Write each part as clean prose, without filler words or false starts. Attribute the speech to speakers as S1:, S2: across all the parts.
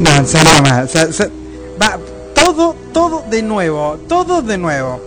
S1: en serio, más. Va, todo de nuevo. Todo de nuevo.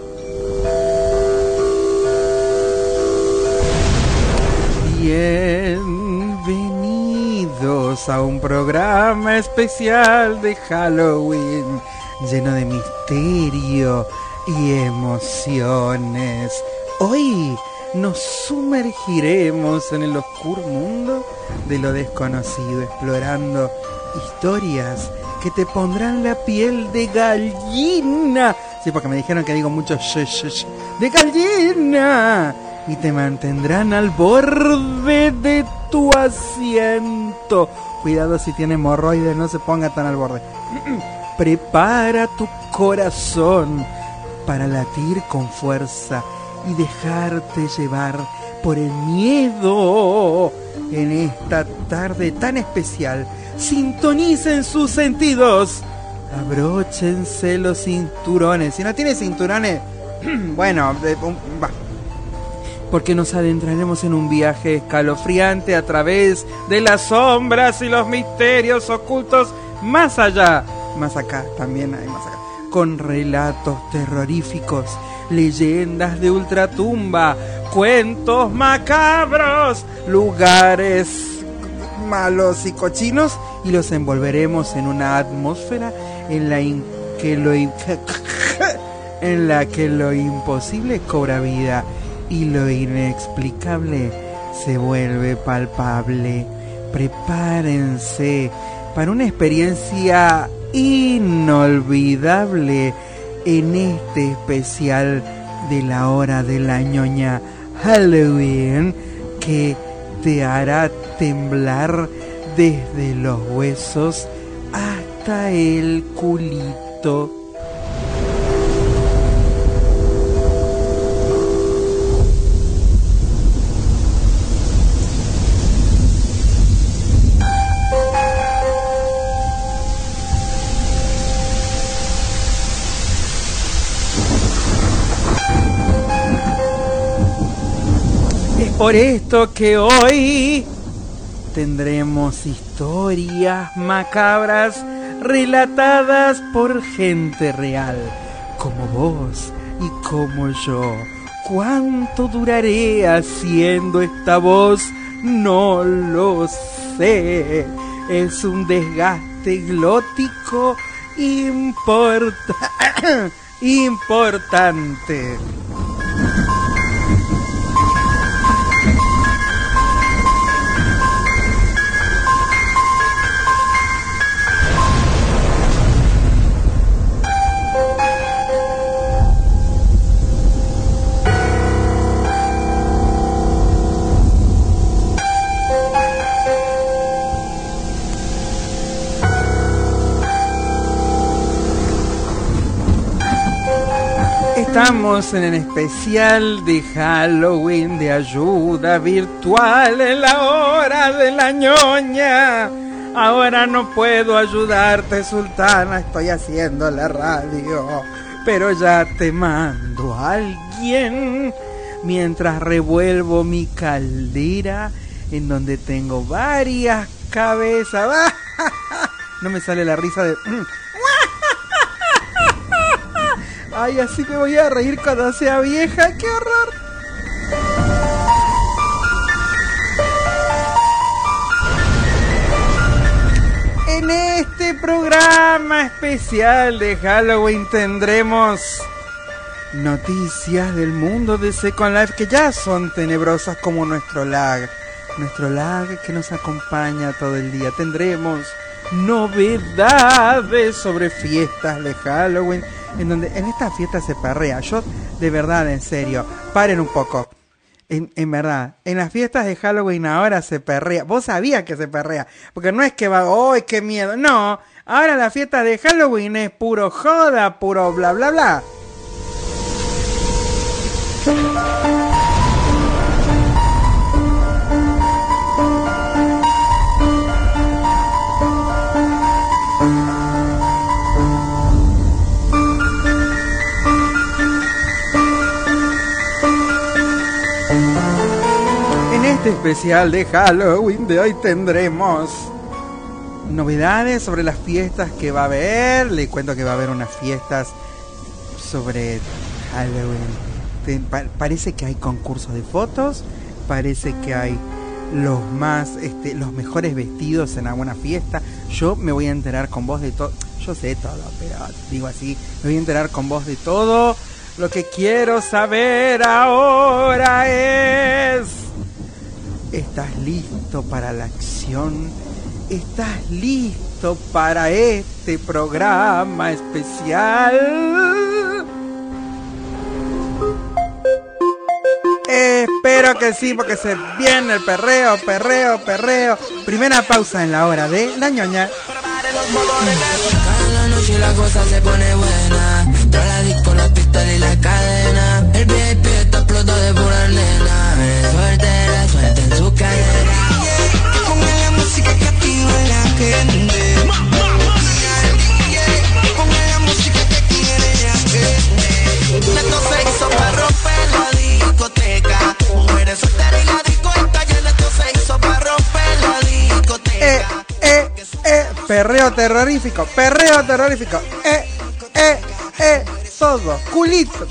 S1: Bienvenidos a un programa especial de Halloween, lleno de misterio y emociones. Hoy nos sumergiremos en el oscuro mundo de lo desconocido, explorando historias que te pondrán la piel de gallina. Sí, porque me dijeron que digo mucho de gallina. Y te mantendrán al borde de tu asiento. Cuidado si tiene hemorroides, no se ponga tan al borde. Prepara tu corazón para latir con fuerza y dejarte llevar por el miedo. En esta tarde tan especial, sintonicen sus sentidos. Abróchense los cinturones. Si no tienes cinturones, bueno, va. Porque nos adentraremos en un viaje escalofriante a través de las sombras y los misterios ocultos más allá, más acá, también hay más acá, con relatos terroríficos, leyendas de ultratumba, cuentos macabros, lugares malos y cochinos, y los envolveremos en una atmósfera en la que lo imposible cobra vida y lo inexplicable se vuelve palpable. Prepárense para una experiencia inolvidable en este especial de la hora de la ñoña Halloween, que te hará temblar desde los huesos hasta el culito. Por esto que hoy tendremos historias macabras relatadas por gente real, como vos y como yo. ¿Cuánto duraré haciendo esta voz? No lo sé. Es un desgaste glótico importante. Estamos en el especial de Halloween de ayuda virtual en la hora de la ñoña. Ahora no puedo ayudarte, Sultana, estoy haciendo la radio, pero ya te mando a alguien mientras revuelvo mi caldera en donde tengo varias cabezas. No me sale la risa de... Ay, así me voy a reír cuando sea vieja. ¡Qué horror! En este programa especial de Halloween tendremos noticias del mundo de Second Life que ya son tenebrosas como nuestro lag. Nuestro lag que nos acompaña todo el día. Tendremos novedades sobre fiestas de Halloween, en estas fiestas se perrea. Yo, de verdad, en serio, paren un poco. En verdad, en las fiestas de Halloween ahora se perrea. Vos sabías que se perrea, porque no es que va, ¡ay, qué miedo! No, ahora la fiesta de Halloween es puro joda, puro bla bla bla. Este especial de Halloween de hoy tendremos novedades sobre las fiestas que va a haber. Le cuento que va a haber unas fiestas sobre Halloween. Parece que hay concursos de fotos, parece que hay los mejores vestidos en alguna fiesta. Yo me voy a enterar con vos de todo. Yo sé todo, pero digo así, me voy a enterar con vos de todo. Lo que quiero saber ahora es: ¿estás listo para la acción? ¿Estás listo para este programa especial? Espero que sí, porque se viene el perreo. Primera pausa en la hora de la ñoña.
S2: Cada noche la cosa se pone buena. Toda la disco, la pistola y la cadena. El VIP está explotado de pura nena. Suerte en su cadera. Que ponga la música que activa la gente. Que ponga la música que quiere la gente. Esto se hizo para romper la discoteca. Mujeres solteras y la disco está llena. Esto se hizo para romper la discoteca.
S1: Perreo terrorífico. Todo. Culito.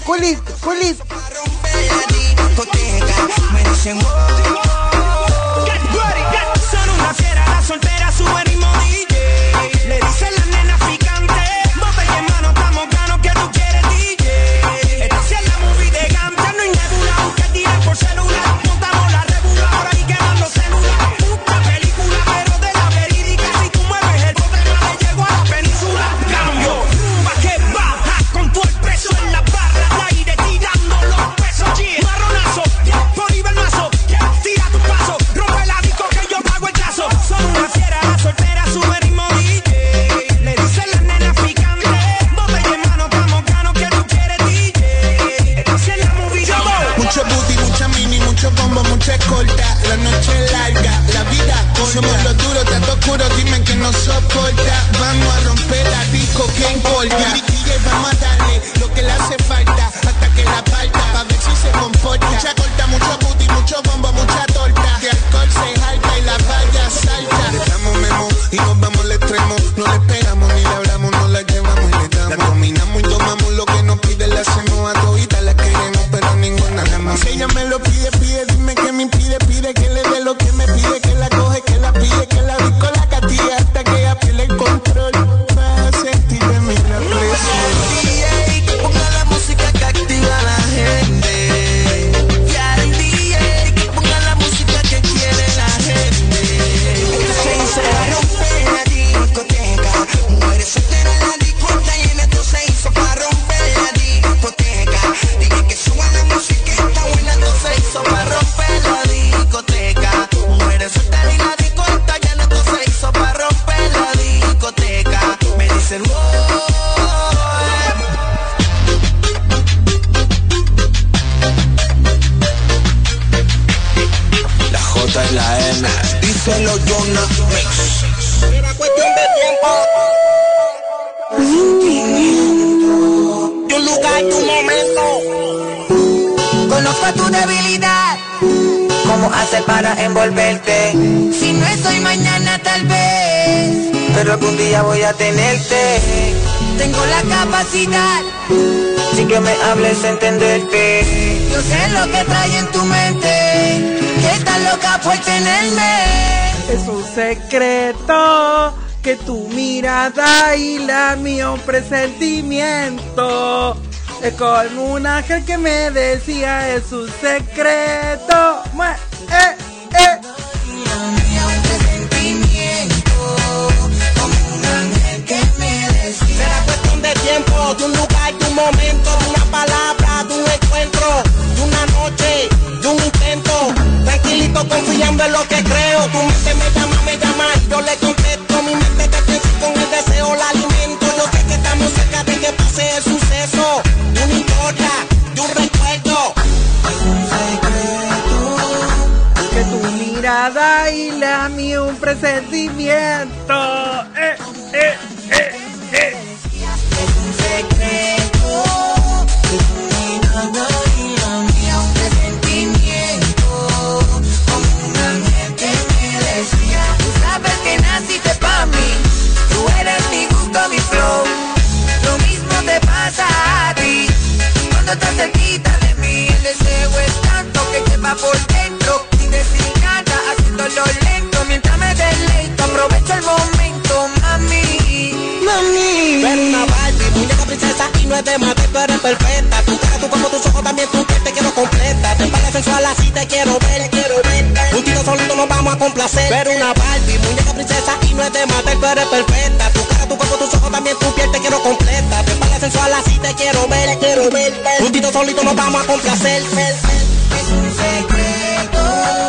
S2: Son una fiera, la soltera, su ritmo DJ. Le dicen las nenas picantes. Botella en mano, estamos ganos que tú quieres DJ. Esta sí es la movie de Gambia, no hay nebula. Que tiran por celular, montamos la regula. Por ahí quedando celular. Mucha película, pero de la verídica. Si tú mueves el problema, le llego a la península. Cambio, rumba que baja con todo el peso en la barra. Al aire tirando los pesos. Marronazo, por ahí va el mazo. Tira tu paso, rompe la disco que yo pago el trazo. Son una fiera, la soltera, sube ritmo DJ. Le dicen las nenas picantes. Botella en mano, estamos ganos que tú quieres DJ. Esto sí es la movie.
S3: Mucho booty, mucha mini, mucho combo, mucha escolta. La noche es larga, la vida corta. Somos los duros, tanto oscuro, dime que no soporta. Vamos a romper la disco, ¿qué importa? DJ, vamos a darle lo que le hace falta hasta que la parta, pa' ver si se comporta. Mucha corta, mucho booty, mucho bombo, mucha torta. De alcohol se jalta y la valla salta. Le damos memo y nos vamos al extremo. No le pegamos ni le hablamos, no la llevamos y le damos. La dominamos y tomamos lo que nos pide, la hacemos a todita, la queremos, pero ninguna la más. Si ella me lo pide, dime que me impide, pide que le dé lo que me pide, que la coge, que la pide, que la disco la castiga hasta que ella pierde el control. Para sentir de mí la presión.
S2: DJ, que ponga la música que activa a la gente. Ya el DJ, que ponga la música que quiere la gente. Esto se hizo para romper la discoteca. Mujeres solteras en la disco está llena. Esto se hizo para romper la discoteca. Dije que suban la música, está buena. Esto se hizo para romper la discoteca. Mujeres solteras y la disco está llena. Esto se hizo para romper la discoteca. Me dicen wow.
S3: La J y la N, díselo Jonah Mix.
S2: Era cuestión de tiempo. Tu lugar, tu momento. Conozco tu debilidad. ¿Cómo hacer para envolverte? Si no es hoy, mañana tal vez. Pero algún día voy a tenerte. Tengo la capacidad. Si que me hables, entenderte. Yo sé lo que trae en tu mente. Que estás loca por tenerme.
S1: Es un secreto que tu mirada y la mío presentimiento. Es como un ángel que me decía, es un secreto.
S2: Un presentimiento, como un ángel que me decía. Será cuestión de tiempo, de un lugar, de un momento, de una palabra, de un encuentro, de una noche, de un intento. Tranquilito, confiando en lo que creo. Tu mente me llama, yo le contesto. Mi mente te piensa y con el deseo la alimento. Yo sé que estamos cerca de que pase el suceso, de una historia, de un recuerdo. Es un secreto
S1: que tu mirada y la
S2: mi flow. Lo mismo te pasa a ti cuando estás cerquita de mí. El deseo es tanto que lleva por dentro, sin decir nada, haciéndolo lento. Mientras me deleito, aprovecho el momento, mami. Mami.
S4: Ver una Barbie, muñeca princesa y no es de mate, tú eres perfecta. Tu cara, tu cuerpo, tus ojos, también tu piel, te quiero completa. Te parece sensual, así te quiero ver, Juntito solito nos vamos a complacer. Ver una Barbie, muñeca princesa y no es de mate, tú eres perfecta. Tu cara, tu cuerpo, tus ojos, también tu piel, te quiero completa. Te parece sensual, así te quiero ver, Juntito solito nos vamos a complacer.
S2: Es un secreto.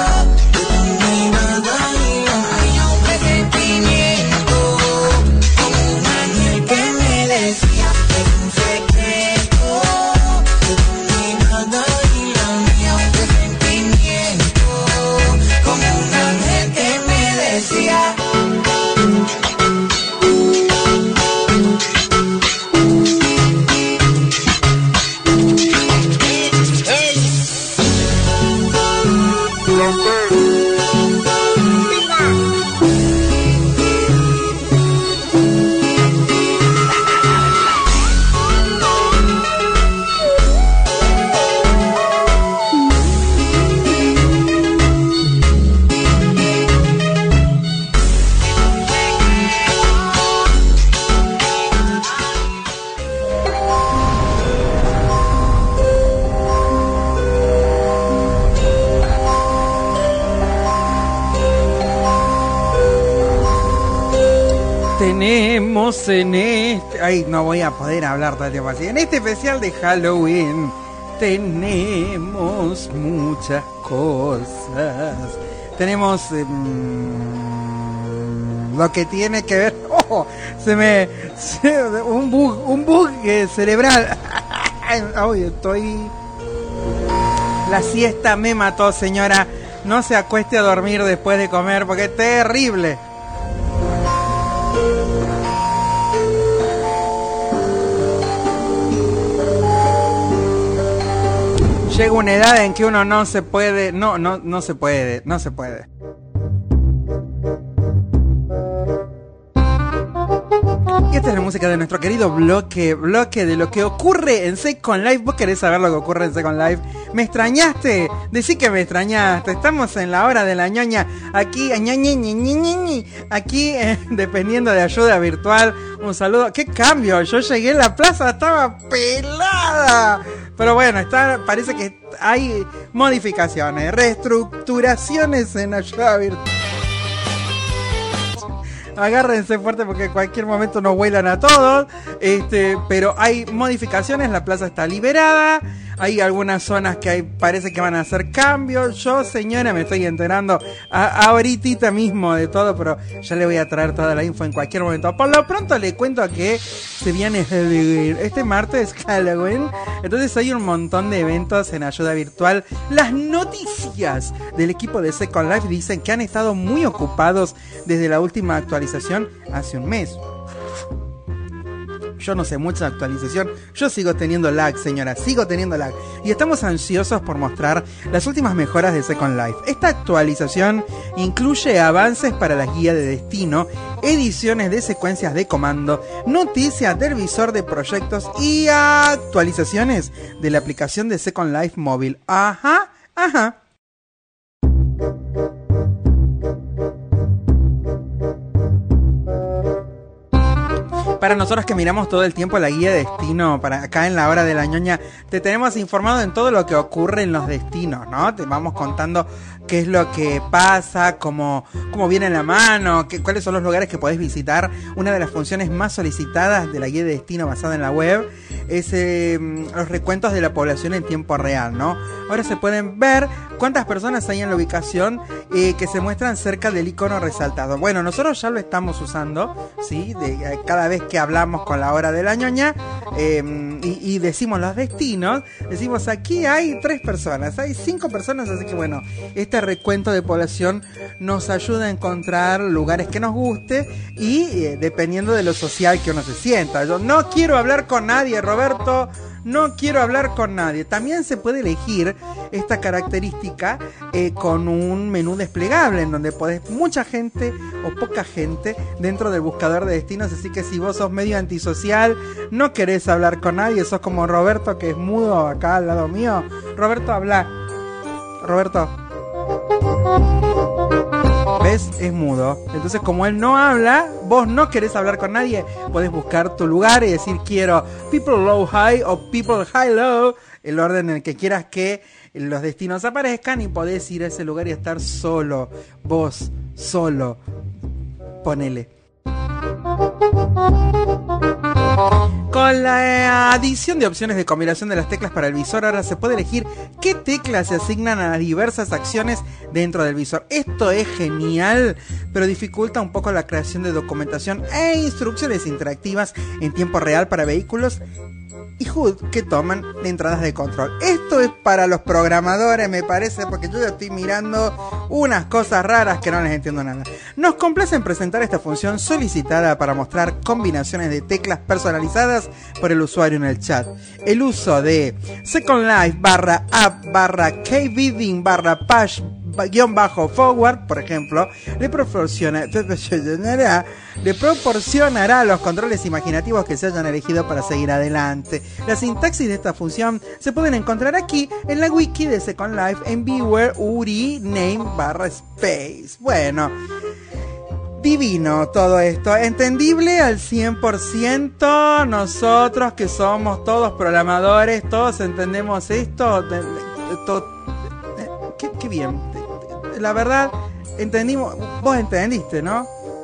S1: Tenemos en este... Ay, no voy a poder hablar todo el tiempo así. En este especial de Halloween tenemos muchas cosas. Tenemos lo que tiene que ver... ¡Oh! Un bug cerebral. Ay, estoy... La siesta me mató, señora. No se acueste a dormir después de comer porque es terrible. Llega una edad en que uno no se puede, no se puede. Y esta es la música de nuestro querido bloque de lo que ocurre en Second Life. ¿Vos querés saber lo que ocurre en Second Life? ¿Me extrañaste? Decí que me extrañaste. Estamos en la hora de la ñoña. Aquí, aquí dependiendo de ayuda virtual. Un saludo. ¡Qué cambio! Yo llegué a la plaza, estaba pelada. Pero bueno, parece que hay modificaciones, reestructuraciones en ayuda virtual. Agárrense fuerte porque en cualquier momento nos vuelan a todos. Pero hay modificaciones, la plaza está liberada. Hay algunas zonas que parece que van a hacer cambios. Yo, señora, me estoy enterando ahorita mismo de todo, pero ya le voy a traer toda la info en cualquier momento. Por lo pronto le cuento que se viene Halloween. Este martes es Halloween. Entonces hay un montón de eventos en ayuda virtual. Las noticias del equipo de Second Life dicen que han estado muy ocupados desde la última actualización hace un mes. Yo no sé mucha actualización. Yo sigo teniendo lag, señora. Sigo teniendo lag. Y estamos ansiosos por mostrar las últimas mejoras de Second Life. Esta actualización incluye avances para la guía de destino, ediciones de secuencias de comando, noticias del visor de proyectos y actualizaciones de la aplicación de Second Life móvil. Ajá. Para nosotros que miramos todo el tiempo la guía de destino, para acá en la hora de la ñoña, te tenemos informado en todo lo que ocurre en los destinos, ¿no? Te vamos contando qué es lo que pasa, cómo viene la mano, cuáles son los lugares que podés visitar. Una de las funciones más solicitadas de la guía de destino basada en la web es los recuentos de la población en tiempo real, ¿no? Ahora se pueden ver cuántas personas hay en la ubicación que se muestran cerca del icono resaltado. Bueno, nosotros ya lo estamos usando, ¿sí? Cada vez que hablamos con la hora de la ñoña y decimos los destinos, decimos aquí hay 3 personas, hay 5 personas, así que bueno, este recuento de población nos ayuda a encontrar lugares que nos guste y dependiendo de lo social que uno se sienta. Yo no quiero hablar con nadie, Roberto, no quiero hablar con nadie. También se puede elegir esta característica con un menú desplegable en donde podés mucha gente o poca gente dentro del buscador de destinos. Así que si vos sos medio antisocial, no querés hablar con nadie, sos como Roberto, que es mudo acá al lado mío. Roberto, habla. Roberto, ¿ves? Es mudo. Entonces, como él no habla, vos no querés hablar con nadie, podés buscar tu lugar y decir quiero people low high o people high low, el orden en el que quieras que los destinos aparezcan, y podés ir a ese lugar y estar solo, vos, solo. Ponele. Con la adición de opciones de combinación de las teclas para el visor, ahora se puede elegir qué teclas se asignan a las diversas acciones dentro del visor. Esto es genial, pero dificulta un poco la creación de documentación e instrucciones interactivas en tiempo real para vehículos y HUD que toman entradas de control. Esto es para los programadores, me parece, porque yo ya estoy mirando unas cosas raras que no les entiendo nada. Nos complace en presentar esta función solicitada para mostrar combinaciones de teclas personalizadas por el usuario en el chat. El uso de Second Life /app /kbidding /pash _forward, por ejemplo, le proporcionará los controles imaginativos que se hayan elegido para seguir adelante. La sintaxis de esta función se pueden encontrar aquí en la wiki de Second Life en viewer uri name /space. Bueno, divino todo esto, entendible al 100%. Nosotros que somos todos programadores, todos entendemos esto. Qué bien. La verdad, entendimos. Vos entendiste, ¿no?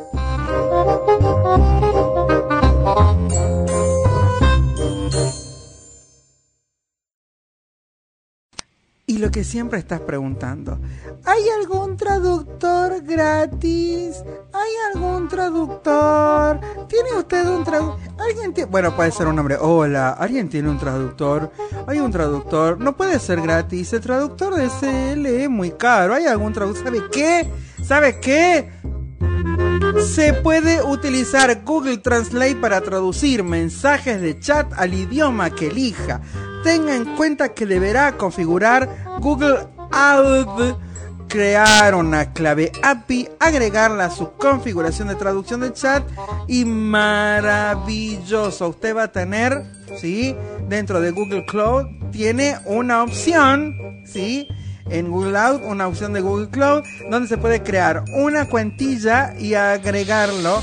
S1: Y lo que siempre estás preguntando, ¿hay algún traductor gratis? ¿Hay algún traductor? ¿Tiene usted un traductor? ¿Alguien tiene? Bueno, puede ser un nombre. Hola, ¿alguien tiene un traductor? ¿Hay un traductor? No puede ser gratis. El traductor de CL es muy caro. ¿Hay algún traductor? ¿Sabe qué? ¿Sabe qué? Se puede utilizar Google Translate para traducir mensajes de chat al idioma que elija. Tenga en cuenta que deberá configurar Google Auth, crear una clave API, agregarla a su configuración de traducción de chat y maravilloso. Usted va a tener, ¿sí? Dentro de Google Cloud tiene una opción, ¿sí? En Google Auth, una opción de Google Cloud donde se puede crear una cuentilla y agregarlo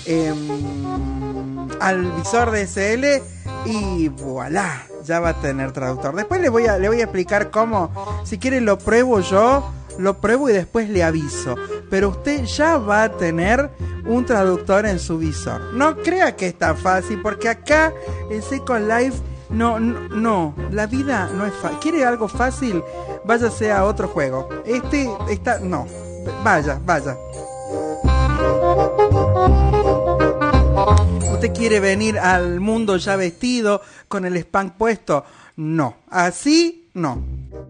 S1: al visor de SL y voilà, ya va a tener traductor. Después le voy a explicar cómo. Si quiere lo pruebo yo, lo pruebo y después le aviso. Pero usted ya va a tener un traductor en su visor. No crea que es tan fácil, porque acá en Second Life no, la vida no es fácil. ¿Quiere algo fácil? Váyase a otro juego. No, vaya. ¿Usted quiere venir al mundo ya vestido, con el spank puesto? No, así no.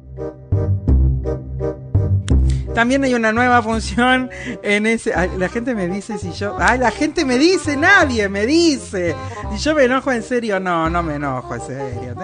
S1: También hay una nueva función en ese. Ay, la gente me dice si yo. Ay, la gente me dice, nadie me dice. Si yo me enojo en serio, no me enojo en serio.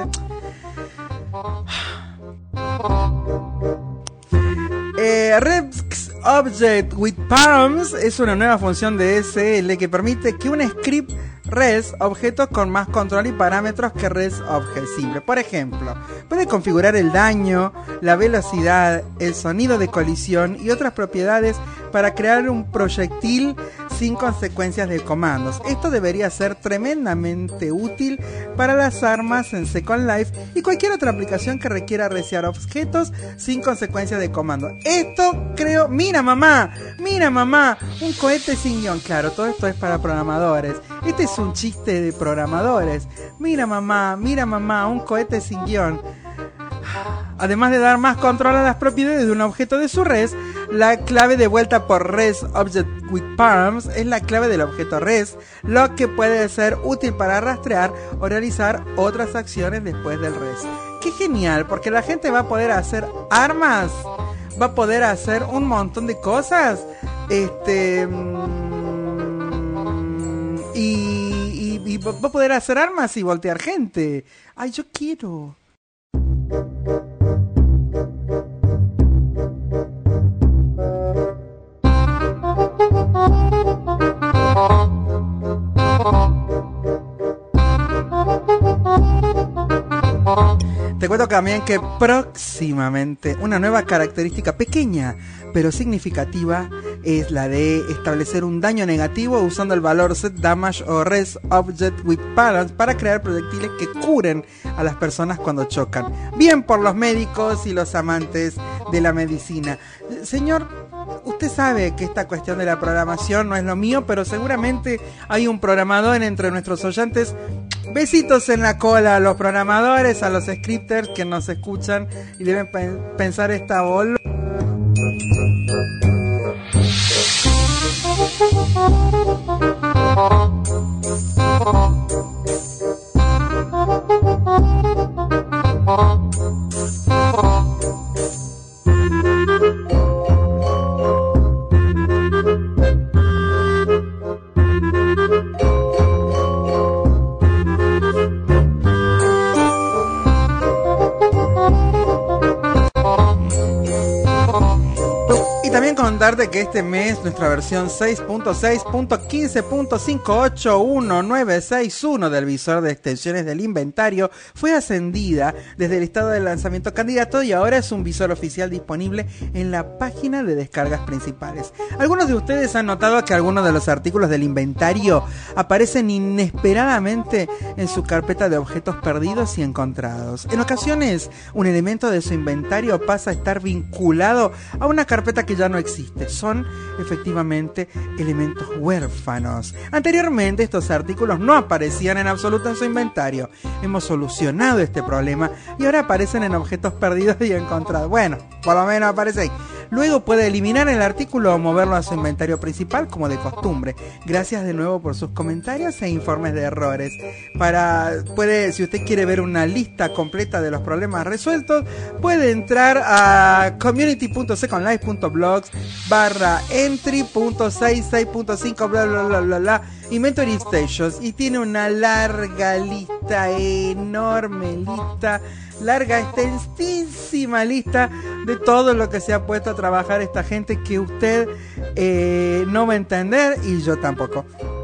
S1: Rex Object with Palms es una nueva función de SL que permite que un script res objetos con más control y parámetros que res objezible. Por ejemplo, puede configurar el daño, la velocidad, el sonido de colisión y otras propiedades para crear un proyectil sin consecuencias de comandos. Esto debería ser tremendamente útil para las armas en Second Life y cualquier otra aplicación que requiera resear objetos sin consecuencias de comandos. Esto creo... Mira mamá, un cohete sin guión. Claro, todo esto es para programadores. Este es un chiste de programadores. Mira mamá, un cohete sin guión. Además de dar más control a las propiedades de un objeto de su res, la clave devuelta por res object with palms es la clave del objeto res, lo que puede ser útil para rastrear o realizar otras acciones después del res. ¡Qué genial! Porque la gente va a poder hacer armas, va a poder hacer un montón de cosas, y va a poder hacer armas y voltear gente. Ay, yo quiero. Te cuento también que próximamente una nueva característica pequeña pero significativa es la de establecer un daño negativo usando el valor set damage o res object with balance para crear proyectiles que curen a las personas cuando chocan. Bien por los médicos y los amantes de la medicina. Señor, usted sabe que esta cuestión de la programación no es lo mío, pero seguramente hay un programador entre nuestros oyentes. Besitos en la cola a los programadores, a los scripters que nos escuchan y deben pensar esta bola. Contarte que este mes nuestra versión 6.6.15.5811961 del visor de extensiones del inventario fue ascendida desde el estado de lanzamiento candidato y ahora es un visor oficial disponible en la página de descargas principales. Algunos de ustedes han notado que algunos de los artículos del inventario aparecen inesperadamente en su carpeta de objetos perdidos y encontrados. En ocasiones, un elemento de su inventario pasa a estar vinculado a una carpeta que ya no existe. Son efectivamente elementos huérfanos. Anteriormente estos artículos no aparecían en absoluto en su inventario. Hemos solucionado este problema y ahora aparecen en objetos perdidos y encontrados. Bueno, por lo menos aparece ahí. Luego puede eliminar el artículo o moverlo a su inventario principal como de costumbre. Gracias de nuevo por sus comentarios e informes de errores. Si usted quiere ver una lista completa de los problemas resueltos, puede entrar a community.secondlife.blogs/entry.66.5 bla bla bla bla bla Inventory Stations y tiene una larga lista, enorme lista, larga, extensísima lista de todo lo que se ha puesto a trabajar esta gente que usted no va a entender y yo tampoco.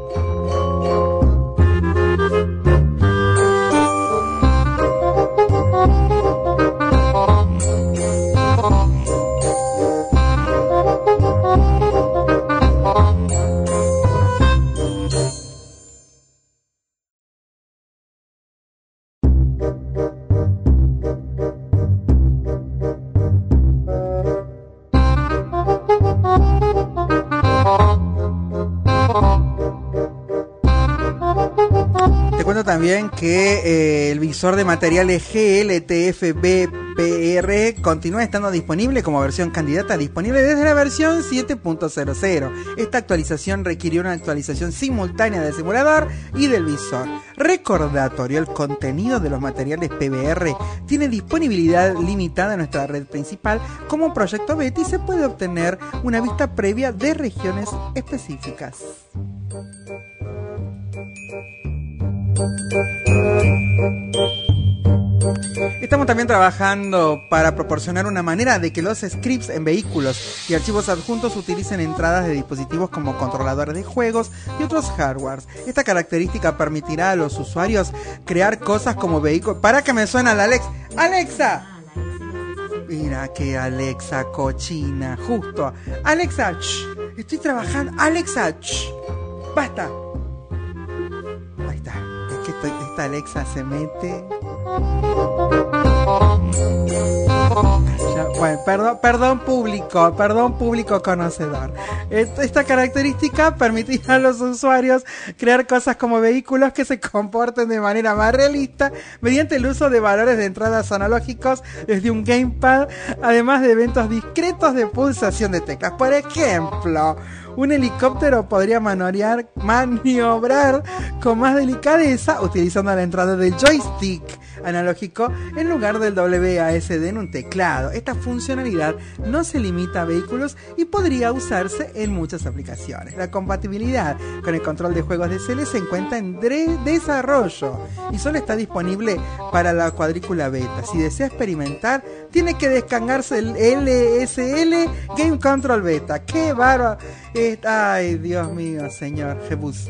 S1: También que el visor de materiales GLTF-BPR continúa estando disponible como versión candidata, disponible desde la versión 7.00. Esta actualización requirió una actualización simultánea del simulador y del visor. Recordatorio: el contenido de los materiales PBR tiene disponibilidad limitada en nuestra red principal como proyecto beta y se puede obtener una vista previa de regiones específicas. Estamos también trabajando para proporcionar una manera de que los scripts en vehículos y archivos adjuntos utilicen entradas de dispositivos como controladores de juegos y otros hardwares. Esta característica permitirá a los usuarios crear cosas como vehículos. Para que me suena la Alexa. Mira que Alexa cochina. Justo. Alexa, estoy trabajando. Alexa, basta. Ahí está. Es que esta Alexa se mete. Bueno, perdón público conocedor. Esta característica permitirá a los usuarios crear cosas como vehículos que se comporten de manera más realista mediante el uso de valores de entradas analógicos desde un gamepad, además de eventos discretos de pulsación de teclas. Por ejemplo, un helicóptero podría maniobrar con más delicadeza utilizando la entrada del joystick analógico en lugar del WASD en un teclado. Esta funcionalidad no se limita a vehículos y podría usarse en muchas aplicaciones. La compatibilidad con el control de juegos DSL se encuentra en desarrollo y solo está disponible para la cuadrícula beta. Si desea experimentar, tiene que descargarse el LSL Game Control Beta. ¡Qué bárbaro! Ay, Dios mío, señor Jebus.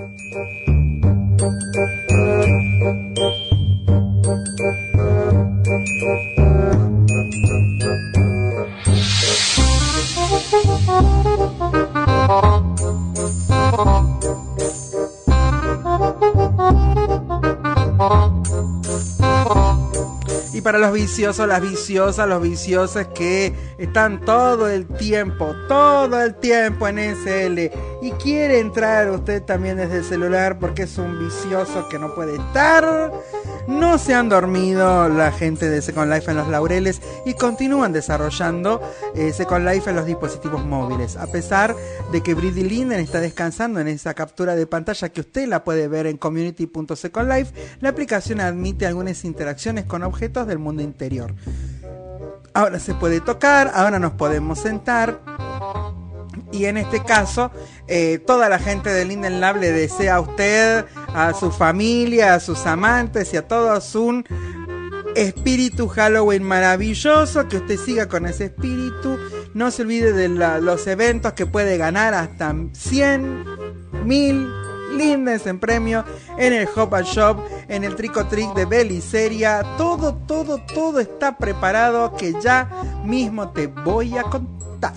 S1: Y para los viciosos, las viciosas, los viciosos que están todo el tiempo en SL y quiere entrar usted también desde el celular porque es un vicioso que no puede estar, no se han dormido la gente de Second Life en los laureles y continúan desarrollando Second Life en los dispositivos móviles. A pesar de que Brady Linden está descansando en esa captura de pantalla que usted la puede ver en community.secondlife, la aplicación admite algunas interacciones con objetos del mundo interior. Ahora se puede tocar, ahora nos podemos sentar. Y en este caso, toda la gente de Linden Lab le desea a usted, a su familia, a sus amantes y a todos un espíritu Halloween maravilloso, que usted siga con ese espíritu. No se olvide de los eventos que puede ganar hasta 100.000 Lindens en premio en el Hop and Shop, en el Trick or Treat de Beliceria. Todo está preparado que ya mismo te voy a contar.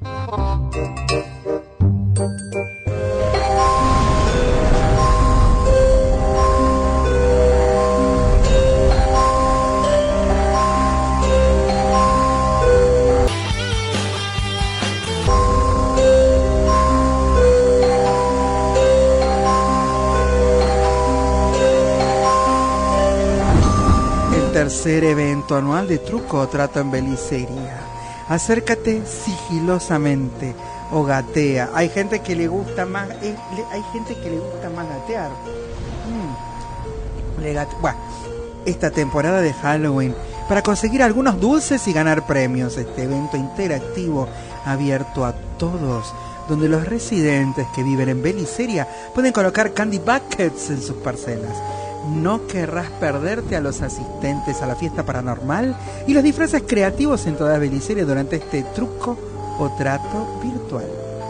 S1: El tercer evento anual de Truco o Trato en Beliceria. Acércate sigilosamente o gatea. Hay gente que le gusta más, gatear. Bueno, esta temporada de Halloween para conseguir algunos dulces y ganar premios. Este evento interactivo abierto a todos, donde los residentes que viven en Beliceria pueden colocar candy buckets en sus parcelas. No querrás perderte a los asistentes a la fiesta paranormal y los disfraces creativos en toda Beliceria durante este truco o trato virtual.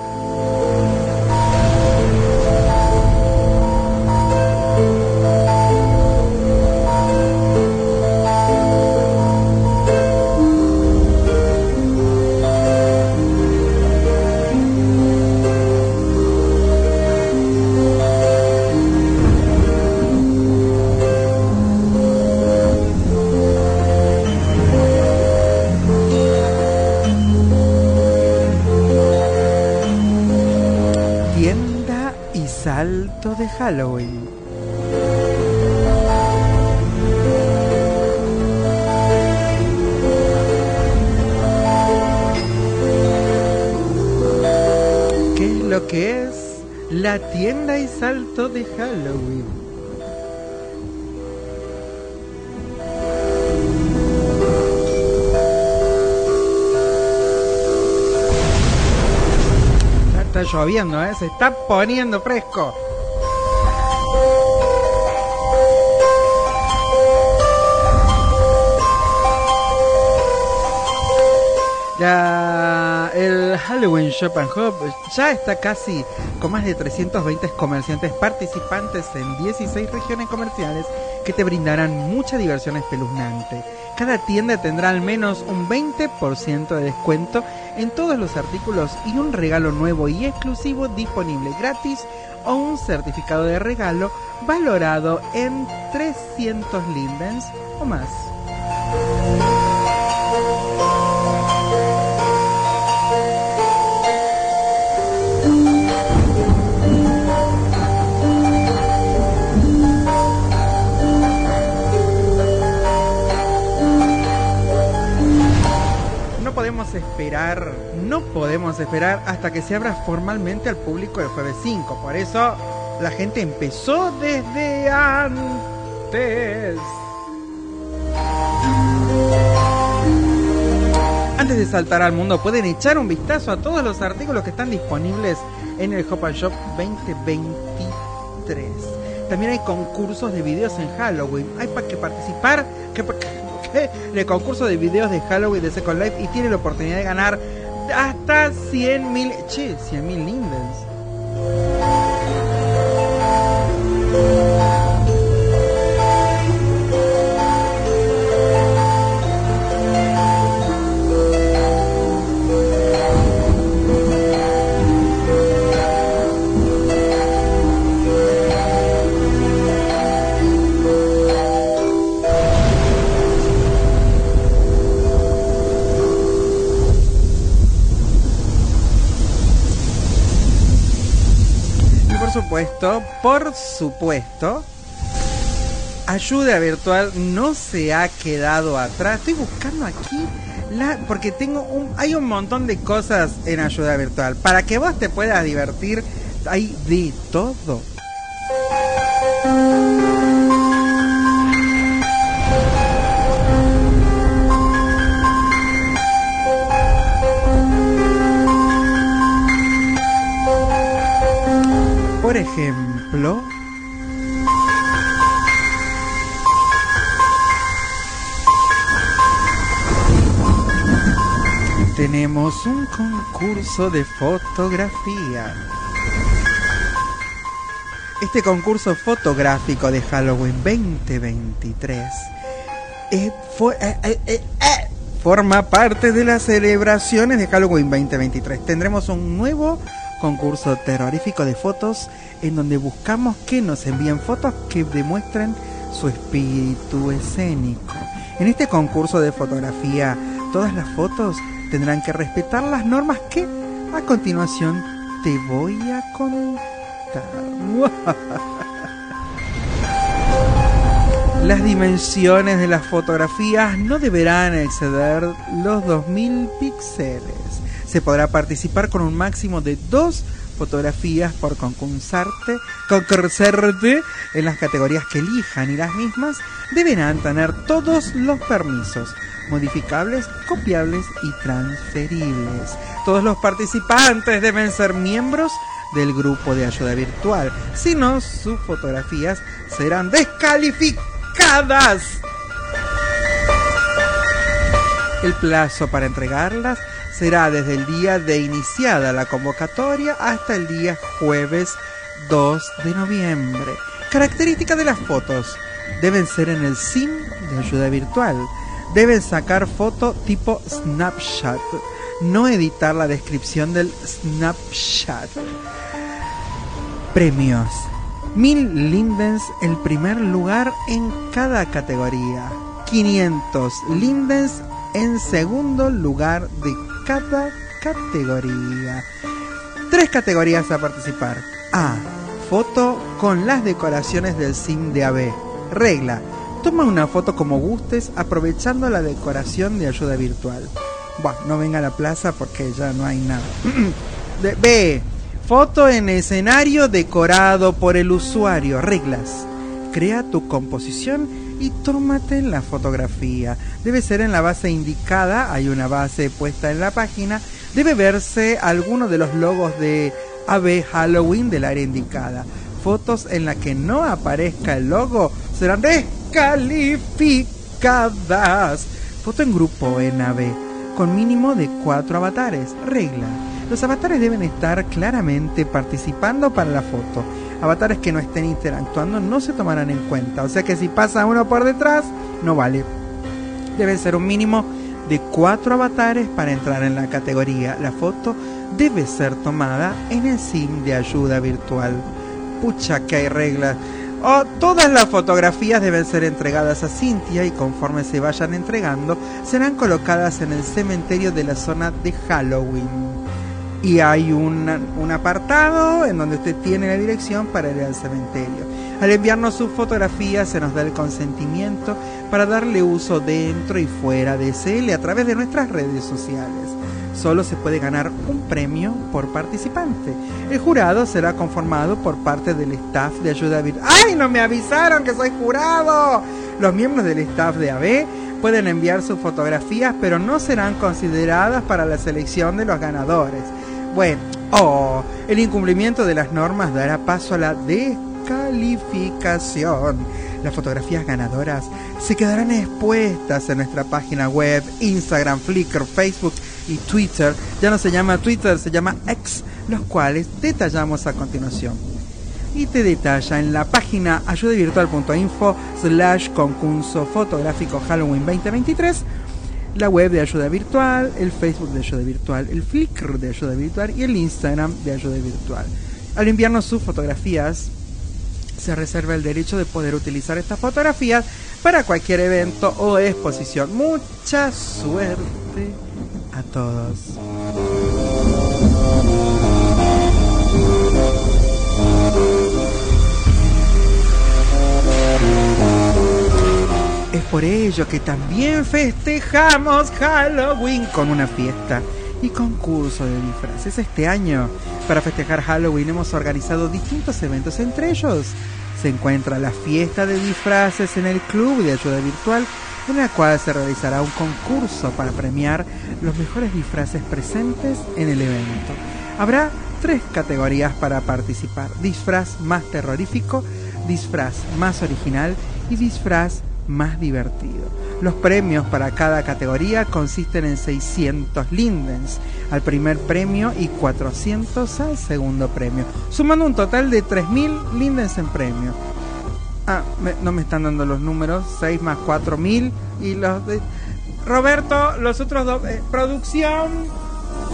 S1: Salto de Halloween. ¿Qué es lo que es la tienda y salto de Halloween? Está lloviendo, se está poniendo fresco. El Halloween Shop and Hop ya está casi con más de 320 comerciantes participantes en 16 regiones comerciales que te brindarán mucha diversión espeluznante. Cada tienda tendrá al menos un 20% de descuento en todos los artículos y un regalo nuevo y exclusivo disponible gratis o un certificado de regalo valorado en 300 lindens o más. No podemos esperar hasta que se abra formalmente al público el jueves 5. Por eso la gente empezó desde antes. Antes de saltar al mundo, pueden echar un vistazo a todos los artículos que están disponibles en el Hop and Shop 2023. También hay concursos de videos en Halloween. Hay para que participar de concursos de videos de Halloween de Second Life y tiene la oportunidad de ganar hasta 100.000 lindens. Por supuesto, Ayuda Virtual no se ha quedado atrás. Estoy buscando aquí porque hay un montón de cosas en Ayuda Virtual. Para que vos te puedas divertir, hay de todo. Por ejemplo, tenemos un concurso de fotografía. Este concurso fotográfico de Halloween 2023 forma parte de las celebraciones de Halloween 2023. Tendremos un nuevo concurso terrorífico de fotos en donde buscamos que nos envíen fotos que demuestren su espíritu escénico. En este concurso de fotografía, todas las fotos tendrán que respetar las normas que a continuación te voy a contar. Las dimensiones de las fotografías no deberán exceder los 2000 píxeles. Se podrá participar con un máximo de 2 fotografías por concursarte en las categorías que elijan, y las mismas deberán tener todos los permisos modificables, copiables y transferibles. Todos los participantes deben ser miembros del grupo de ayuda virtual, si no, sus fotografías serán descalificadas. El plazo para entregarlas será desde el día de iniciada la convocatoria hasta el día jueves 2 de noviembre. Características de las fotos: deben ser en el SIM de ayuda virtual. Deben sacar foto tipo snapshot, no editar la descripción del snapshot. Premios: 1000 lindens el primer lugar en cada categoría, 500 lindens en segundo lugar de cada categoría. 3 categorías a participar. A. Foto con las decoraciones del sim de AB. Regla: toma una foto como gustes aprovechando la decoración de ayuda virtual. Bueno, no venga a la plaza porque ya no hay nada. B. Foto en escenario decorado por el usuario. Reglas: crea tu composición y tómate la fotografía. Debe ser en la base indicada. Hay una base puesta en la página. Debe verse alguno de los logos de AB Halloween del área indicada. Fotos en las que no aparezca el logo serán descalificadas. Foto en grupo en AB con mínimo de 4 avatares. Regla: los avatares deben estar claramente participando para la foto. Avatares que no estén interactuando no se tomarán en cuenta. O sea que si pasa uno por detrás, no vale. Deben ser un mínimo de 4 avatares para entrar en la categoría. La foto debe ser tomada en el SIM de ayuda virtual. Pucha que hay reglas. Todas las fotografías deben ser entregadas a Cintia y conforme se vayan entregando serán colocadas en el cementerio de la zona de Halloween. Y hay un apartado en donde usted tiene la dirección para ir al cementerio. Al enviarnos sus fotografías se nos da el consentimiento para darle uso dentro y fuera de SL a través de nuestras redes sociales. Solo se puede ganar un premio por participante. El jurado será conformado por parte del staff de ayuda virtual. ¡Ay, no me avisaron que soy jurado! Los miembros del staff de AB Pueden enviar sus fotografías, pero no serán consideradas para la selección de los ganadores. Bueno, el incumplimiento de las normas dará paso a la descalificación. Las fotografías ganadoras se quedarán expuestas en nuestra página web, Instagram, Flickr, Facebook y Twitter. Ya no se llama Twitter, se llama X, los cuales detallamos a continuación. Y te detalla en la página ayudavirtual.info/concurso fotográfico Halloween 2023, la web de Ayuda Virtual, el Facebook de Ayuda Virtual, el Flickr de Ayuda Virtual y el Instagram de Ayuda Virtual. Al enviarnos sus fotografías, se reserva el derecho de poder utilizar estas fotografías para cualquier evento o exposición. Mucha suerte a todos. Es por ello que también festejamos Halloween con una fiesta y concurso de disfraces. Este año, para festejar Halloween, hemos organizado distintos eventos. Entre ellos se encuentra la fiesta de disfraces en el Club de Ayuda Virtual, en la cual se realizará un concurso para premiar los mejores disfraces presentes en el evento. Habrá 3 categorías para participar: disfraz más terrorífico, disfraz más original y disfraz más divertido. Los premios para cada categoría consisten en 600 lindens al primer premio y 400 al segundo premio, sumando un total de 3000 lindens en premio. No me están dando los números. 6 más 4000 y los de Roberto, los otros dos, producción.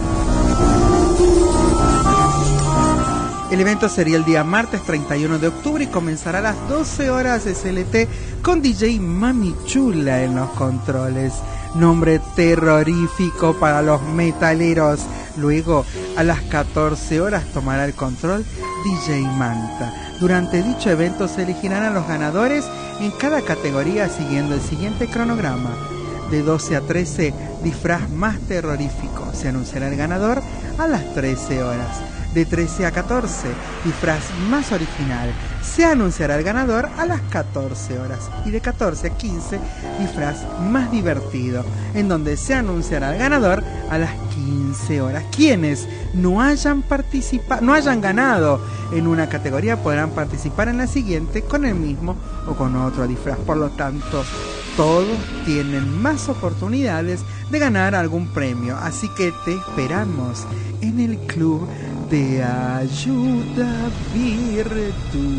S1: El evento sería el día martes 31 de octubre y comenzará a las 12 horas SLT con DJ Mami Chula en los controles. Nombre terrorífico para los metaleros. Luego, a las 14 horas tomará el control DJ Manta. Durante dicho evento se elegirán a los ganadores en cada categoría siguiendo el siguiente cronograma. De 12 a 13, disfraz más terrorífico. Se anunciará el ganador a las 13 horas. De 13 a 14, disfraz más original. Se anunciará el ganador a las 14 horas. Y de 14 a 15, disfraz más divertido, en donde se anunciará el ganador a las 15 horas. Quienes no hayan ganado en una categoría podrán participar en la siguiente con el mismo o con otro disfraz. Por lo tanto, todos tienen más oportunidades de ganar algún premio. Así que te esperamos en el Club de Ayuda Virtual.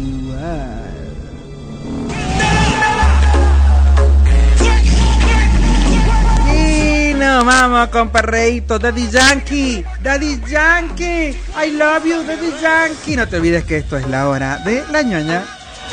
S1: Y nos vamos con perreíto. Daddy Yankee, I love you, Daddy Yankee. No te olvides que esto es la hora de la ñoña.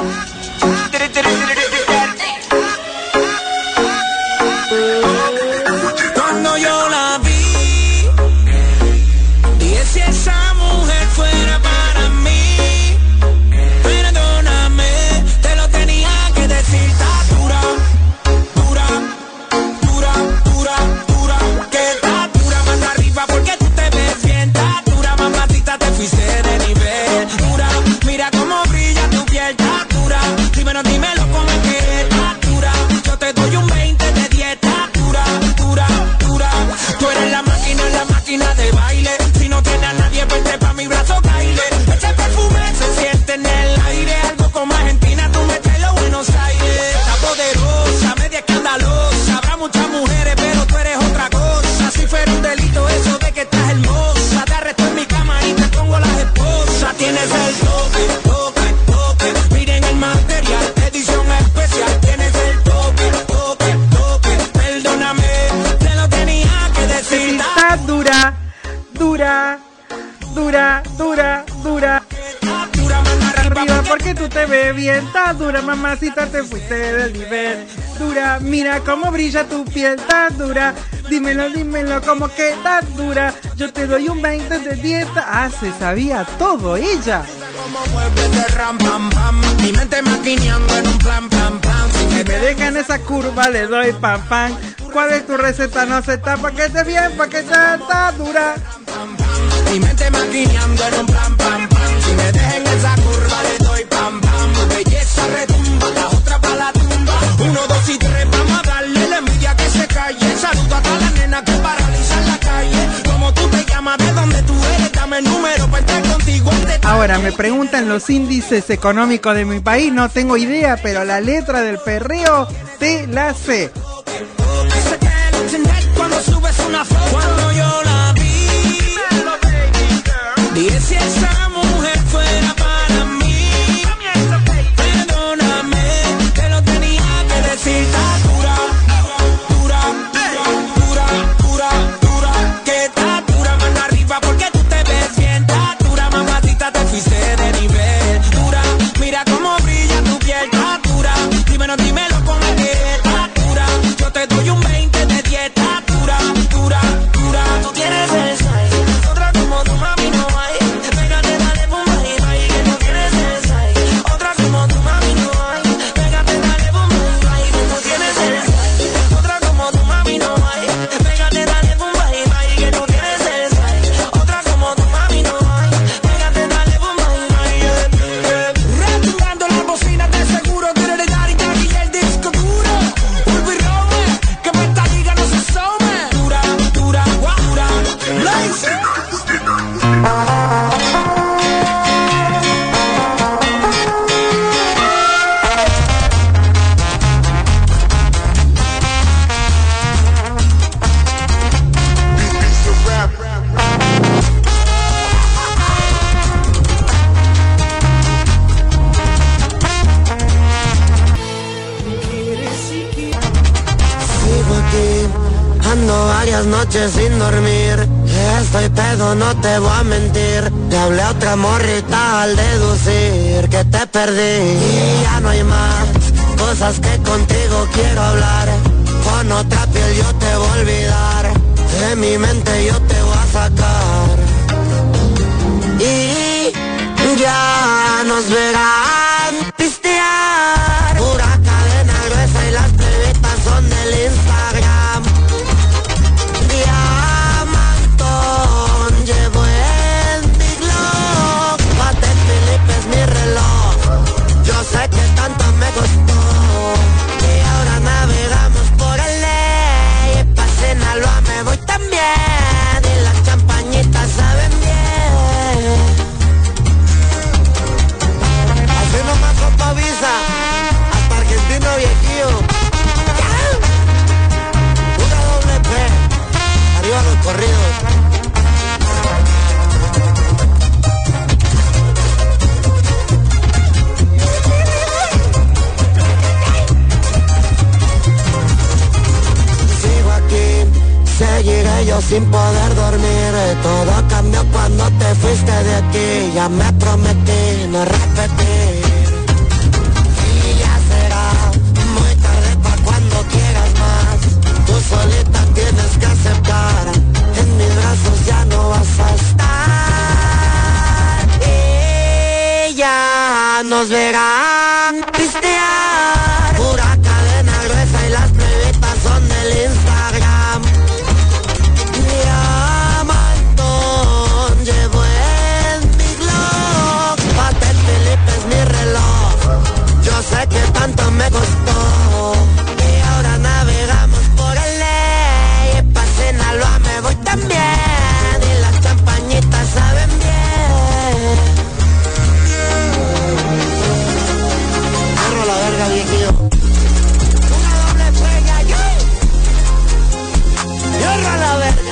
S2: Cuando yo la vi, dije si esa mujer fuera para mí, perdóname, te lo tenía que decir. Está dura, dura, dura, dura, dura, que está dura más arriba porque tú te ves bien. Está dura, mamacita, te fuiste de nivel. Dura, mira cómo brilla tu piel. Está dura, dímelo cómo es que está dura. Yo te doy un 20 de dieta. Dura, dura, dura. Tú eres la máquina de baile. Si no tienes a nadie, vente pa' mi brazo, baile. Ese perfume se siente en el aire. Algo como Argentina, tú metes los Buenos Aires. Está poderosa, media escandalosa. Habrá muchas mujeres, pero tú eres otra cosa. Si fuera un delito eso de que estás hermosa, te arresto en mi cama y te pongo las esposas. Tienes el toque, toque, toque. Miren el material, edición especial. Tienes el toque, toque, toque. Perdóname, te lo tenía que decir.
S1: Está dura, dura, dura, dura, dura. Arriba porque tú te ves bien. Está dura, mamacita, te fuiste del nivel. Dura, mira cómo brilla tu piel. Está dura, dímelo, como que está dura. Yo te doy un 20 de dieta. Se sabía todo ella.
S2: Como mueves de ram, pam, pam. Mi mente maquineando en un plan, plan, plan.
S1: Si me dejan esa curva, le doy pam, pam. ¿Cuál es tu receta? No se está pa' que esté bien, pa' que está dura.
S2: Mi mente maquineando en un plan, pam, pam. Si me dejan esa curva, le doy pam, pam. Belleza retumba, la otra pa' la tumba. 1, 2 y 3, vamos a darle. La envidia
S1: Ahora, me preguntan los índices económicos de mi país, no tengo idea, pero la letra del perreo te la sé.
S2: Cuando subes una foto, cuando yo la vi, dije si esa mujer fuera para mí, perdóname, te lo tenía que decir. Dura, dura, dura, dura, dura, que está dura, mano arriba porque tú te ves bien. Está dura, mamacita, te fuiste de nivel. Dura, mira cómo brilla tu piel. Está dura, dímelo con el que está dura. Yo te doy un 20 de dieta. Dura, dura, dura, tú tienes el size. Otra como tu mami no hay. Pégate, dale, boom, bye, bye, que tú tienes el size. Otra como tu mami no hay. Pégate, dale, boom, bye, bye, que tú tienes el size. Otra como tu mami no hay. Pégate, dale, boom, bye, bye, que tú tienes el size. Otra como tu mami no hay. Pégate, dale, boom, bye, bye, retumbando las bocinas de seguro. Quiere el daddy, daddy y el disco duro. Urbi Rome, que para esta liga no se some. Dura, dura, dura, blaze.
S4: Sigo aquí, ando varias noches sin dormir. Estoy pedo, no te voy a mentir. Te hablé a otra morrita al deducir que te perdí. Y ya no hay más cosas que contigo quiero hablar. Con otra piel yo te voy a olvidar. De mi mente yo te voy a sacar. Y ya nos verán pistear. Pura cadena gruesa y las plebitas son del Instagram. Diamantón llevo en mi Glock. Patek Philippe es mi reloj. Yo sé que tanto me costó. Y ahora navegamos por el ley. Pa' Sinaloa me voy también. Y las champañitas saben bien. Así nomás con Pavisa, hasta Argentino Viejillo. Una doble P, arriba los corridos. Sigo aquí, seguiré yo sin poder dormir. Todo cambió cuando te fuiste de aquí. Ya me prometí no repetir. Y ya será muy tarde pa' cuando quieras más. Tú solita tienes que aceptar. En mis brazos ya no vas a estar. Y ya nos verán pistear. Pura cadena gruesa y las plebitas son del Instagram. Diamantón llevo en mi Glock. Patek Philippe es mi reloj. Yo sé que tanto me costó. Y ahora navegamos por el ley. Pa' Sinaloa me voy también. Y las champañitas saben bien. Agarro la verga, viejillo. Una doble estrella, yo. Y agarro la verga.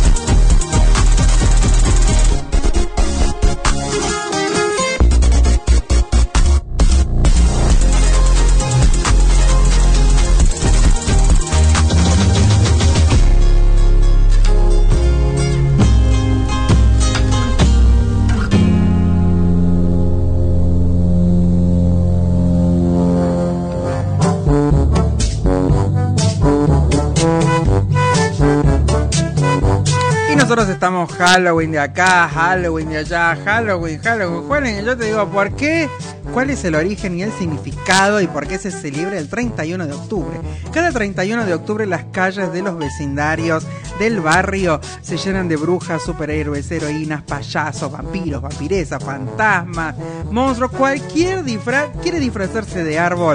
S1: Nosotros estamos Halloween de acá, Halloween de allá, Halloween, Halloween. Y yo te digo, ¿por qué? ¿Cuál es el origen y el significado y por qué se celebra el 31 de octubre? Cada 31 de octubre las calles de los vecindarios del barrio se llenan de brujas, superhéroes, heroínas, payasos, vampiros, vampiresas, fantasmas, monstruos. Cualquier disfraz quiere disfrazarse de árbol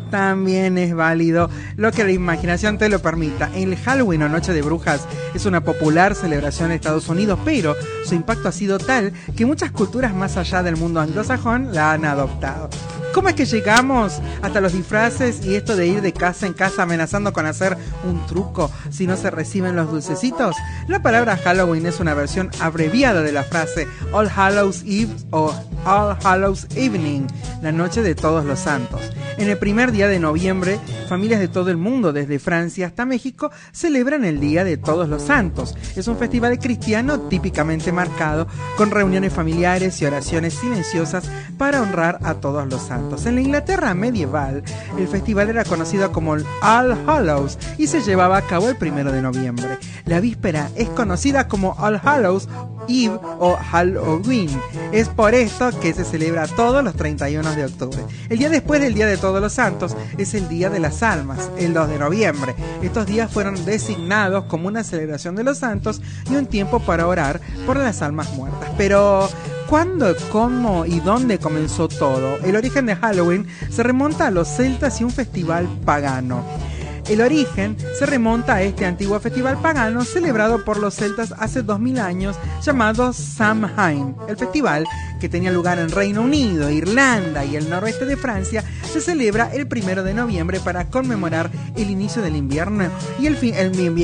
S1: también es válido lo que la imaginación te lo permita. El Halloween o Noche de Brujas es una popular celebración en Estados Unidos, pero su impacto ha sido tal que muchas culturas más allá del mundo anglosajón la han adoptado. ¿Cómo es que llegamos hasta los disfraces y esto de ir de casa en casa amenazando con hacer un truco si no se reciben los dulcecitos? La palabra Halloween es una versión abreviada de la frase All Hallows Eve o All Hallows Evening, la noche de todos los santos. En el primer día de noviembre, familias de todo el mundo, desde Francia hasta México, celebran el Día de Todos los Santos. Es un festival cristiano típicamente marcado, con reuniones familiares y oraciones silenciosas para honrar a todos los santos. En la Inglaterra medieval, el festival era conocido como All Hallows y se llevaba a cabo el 1 de noviembre. La víspera es conocida como All Hallows Eve o Halloween. Es por esto que se celebra todos los 31 de octubre. El día después del Día de Todos los Santos es el Día de las Almas, el 2 de noviembre. Estos días fueron designados como una celebración de los santos y un tiempo para orar por las almas muertas. Pero ¿cuándo, cómo y dónde comenzó todo? El origen de Halloween se remonta a los celtas y un festival pagano. El origen se remonta a este antiguo festival pagano celebrado por los celtas hace 2000 años llamado Samhain. El festival, que tenía lugar en Reino Unido, Irlanda y el noroeste de Francia, se celebra el 1 de noviembre para conmemorar el inicio del invierno y el fin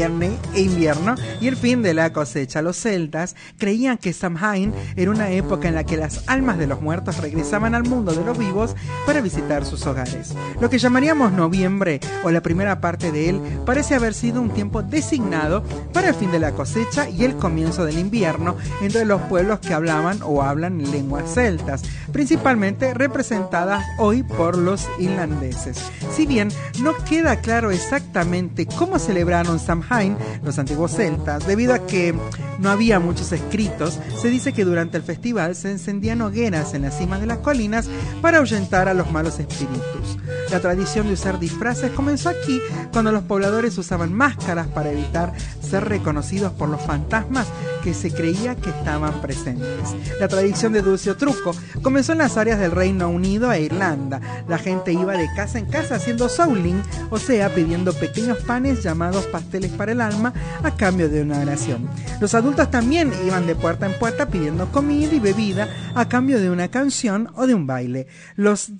S1: de la cosecha. Los celtas creían que Samhain era una época en la que las almas de los muertos regresaban al mundo de los vivos para visitar sus hogares. Lo que llamaríamos noviembre o la primera parte de él parece haber sido un tiempo designado para el fin de la cosecha y el comienzo del invierno entre los pueblos que hablaban o hablan lenguas celtas, principalmente representadas hoy por los irlandeses. Si bien no queda claro exactamente cómo celebraron Samhain los antiguos celtas, debido a que no había muchos escritos, se dice que durante el festival se encendían hogueras en las cimas de las colinas para ahuyentar a los malos espíritus. La tradición de usar disfraces comenzó aquí, cuando los pobladores usaban máscaras para evitar ser reconocidos por los fantasmas que se creía que estaban presentes. La tradición de dulce o truco comenzó en las áreas del Reino Unido e Irlanda. La gente iba de casa en casa haciendo souling, o sea, pidiendo pequeños panes llamados pasteles para el alma a cambio de una oración. Los adultos también iban de puerta en puerta pidiendo comida y bebida a cambio de una canción o de un baile. Los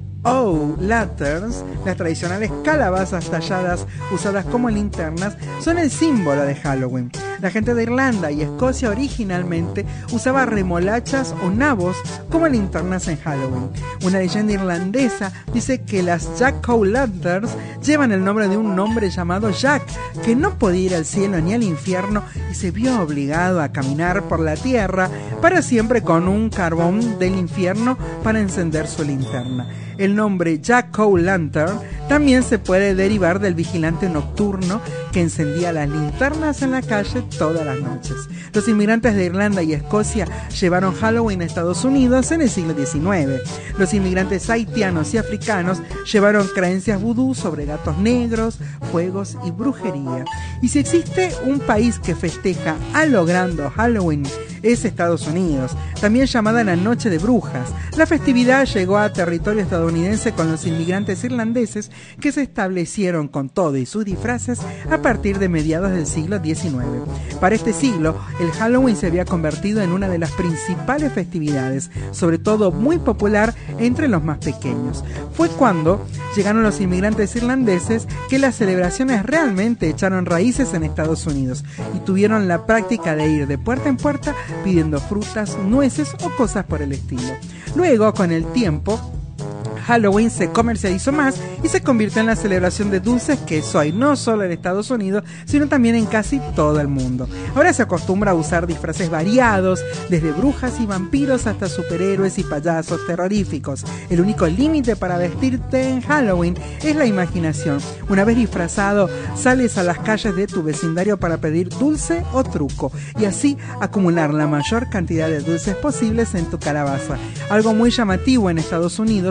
S1: Jack-o'-lanterns, las tradicionales calabazas talladas usadas como linternas, son el símbolo de Halloween. La gente de Irlanda y Escocia originalmente usaba remolachas o nabos como linternas en Halloween. Una leyenda irlandesa dice que las Jack-o'-lanterns llevan el nombre de un hombre llamado Jack, que no podía ir al cielo ni al infierno y se vio obligado a caminar por la tierra para siempre con un carbón del infierno para encender su linterna. El nombre Jack-o'-lantern también se puede derivar del vigilante nocturno que encendía las linternas en la calle todas las noches. Los inmigrantes de Irlanda y Escocia llevaron Halloween a Estados Unidos en el siglo XIX. Los inmigrantes haitianos y africanos llevaron creencias vudú sobre gatos negros, fuegos y brujería. Y si existe un país que festeja a lo grande Halloween, es Estados Unidos, también llamada la Noche de Brujas. La festividad llegó a territorio estadounidense con los inmigrantes irlandeses que se establecieron con todo y sus disfraces a partir de mediados del siglo XIX. Para este siglo, el Halloween se había convertido en una de las principales festividades, sobre todo muy popular entre los más pequeños. Fue cuando llegaron los inmigrantes irlandeses que las celebraciones realmente echaron raíces en Estados Unidos y tuvieron la práctica de ir de puerta en puerta pidiendo frutas, nueces o cosas por el estilo. Luego, con el tiempo, Halloween se comercializó más y se convirtió en la celebración de dulces que es hoy, no solo en Estados Unidos, sino también en casi todo el mundo. Ahora se acostumbra a usar disfraces variados, desde brujas y vampiros hasta superhéroes y payasos terroríficos. El único límite para vestirte en Halloween es la imaginación. Una vez disfrazado, sales a las calles de tu vecindario para pedir dulce o truco y así acumular la mayor cantidad de dulces posibles en tu calabaza. Algo muy llamativo en Estados Unidos es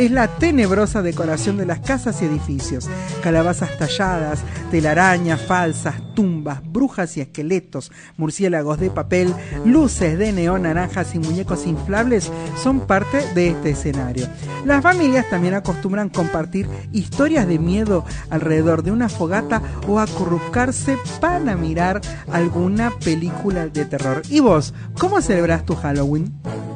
S1: es la tenebrosa decoración de las casas y edificios. Calabazas talladas, telarañas falsas, tumbas, brujas y esqueletos, murciélagos de papel, luces de neón naranjas y muñecos inflables son parte de este escenario. Las familias también acostumbran compartir historias de miedo alrededor de una fogata o acurrucarse para mirar alguna película de terror. ¿Y vos, cómo celebras tu Halloween?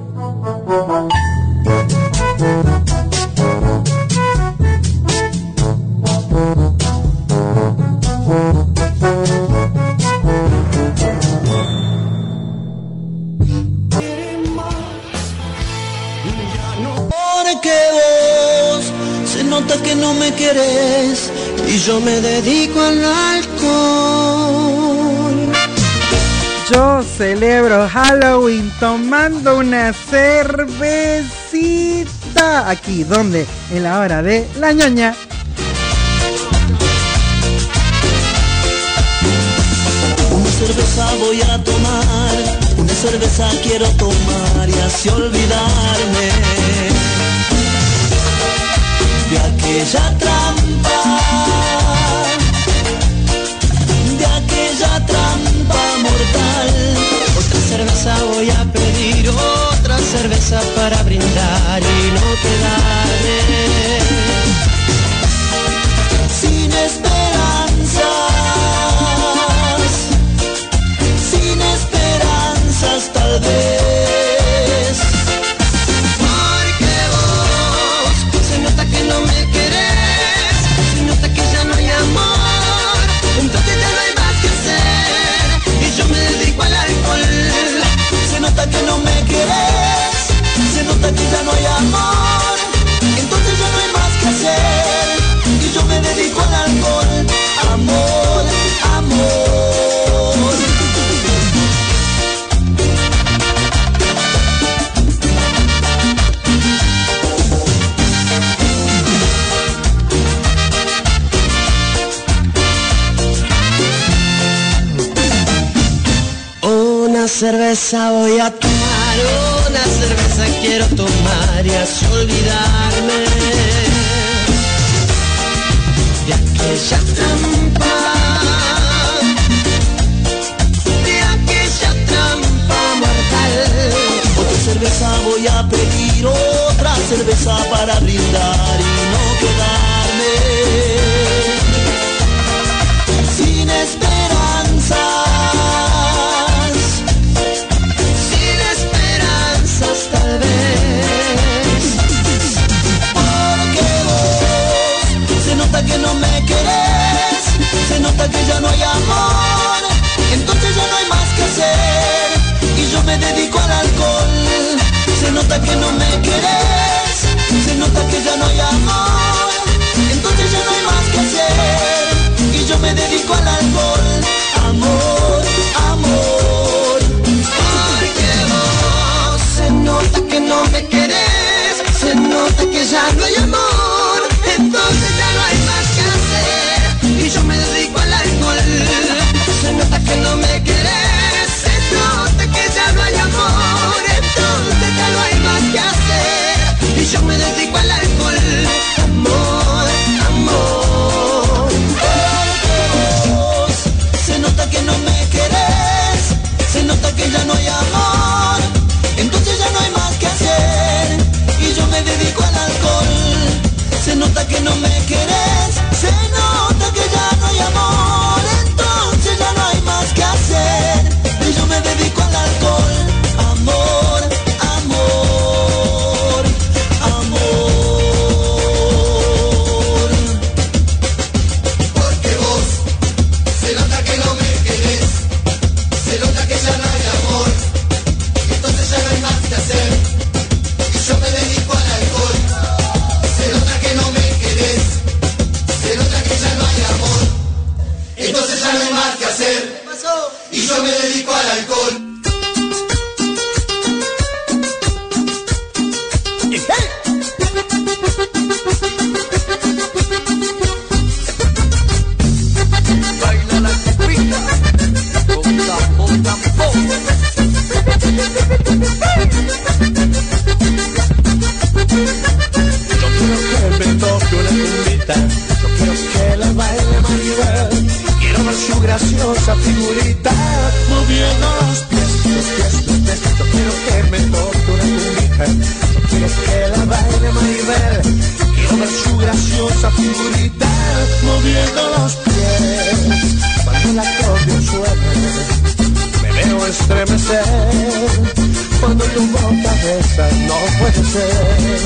S4: Porque vos se nota que no me querés y yo me dedico al alcohol.
S1: Yo celebro Halloween tomando una cervecita. Aquí, ¿dónde? En la hora de la ñoña.
S4: Una cerveza voy a tomar, una cerveza quiero tomar y así olvidarme de aquella trampa, de aquella trampa mortal. Otra cerveza voy a pedir, otra cerveza para brindar y no quedarme sin esperanzas, sin esperanzas tal vez. Porque vos se nota que no me querés, se nota que ya no hay amor, entonces ya no hay más que hacer y yo me dedico al alcohol. Se nota que no me querés, se nota que ya no hay amor, entonces ya no hay más que hacer y yo me dedico al alcohol. Amor, amor. Una cerveza voy a tomar, una cerveza quiero tomar y así olvidarme de aquella trampa, de aquella trampa mortal. Otra cerveza voy a pedir, otra cerveza para brindar y no quedarme sin esperanzas, sin esperanzas tal vez. Porque vos se nota que no me querés, se nota que ya no hay amor, entonces ya no hay más que hacer y yo me dedico al alcohol. Se nota que no me querés, se nota que ya no hay amor, entonces ya no hay más que hacer y yo me dedico al alcohol. Amor, amor. Porque vos se nota que no me querés, se nota que ya no hay amor, entonces ya no hay más que hacer y yo me dedico al alcohol. Se nota que no me querés, se nota que ya no hay amor, entonces ya no hay más que hacer y yo me dedico al alcohol.
S3: Yo quiero que la baile Maribel. Quiero ver su graciosa figurita moviendo los pies, los pies, los pies. Yo quiero que me toque una cumbita. Yo quiero que la baile Maribel. Quiero ver su graciosa figurita moviendo los pies. Cuando el acordeón suena, me veo estremecer. Cuando tu boca besa, no puede ser.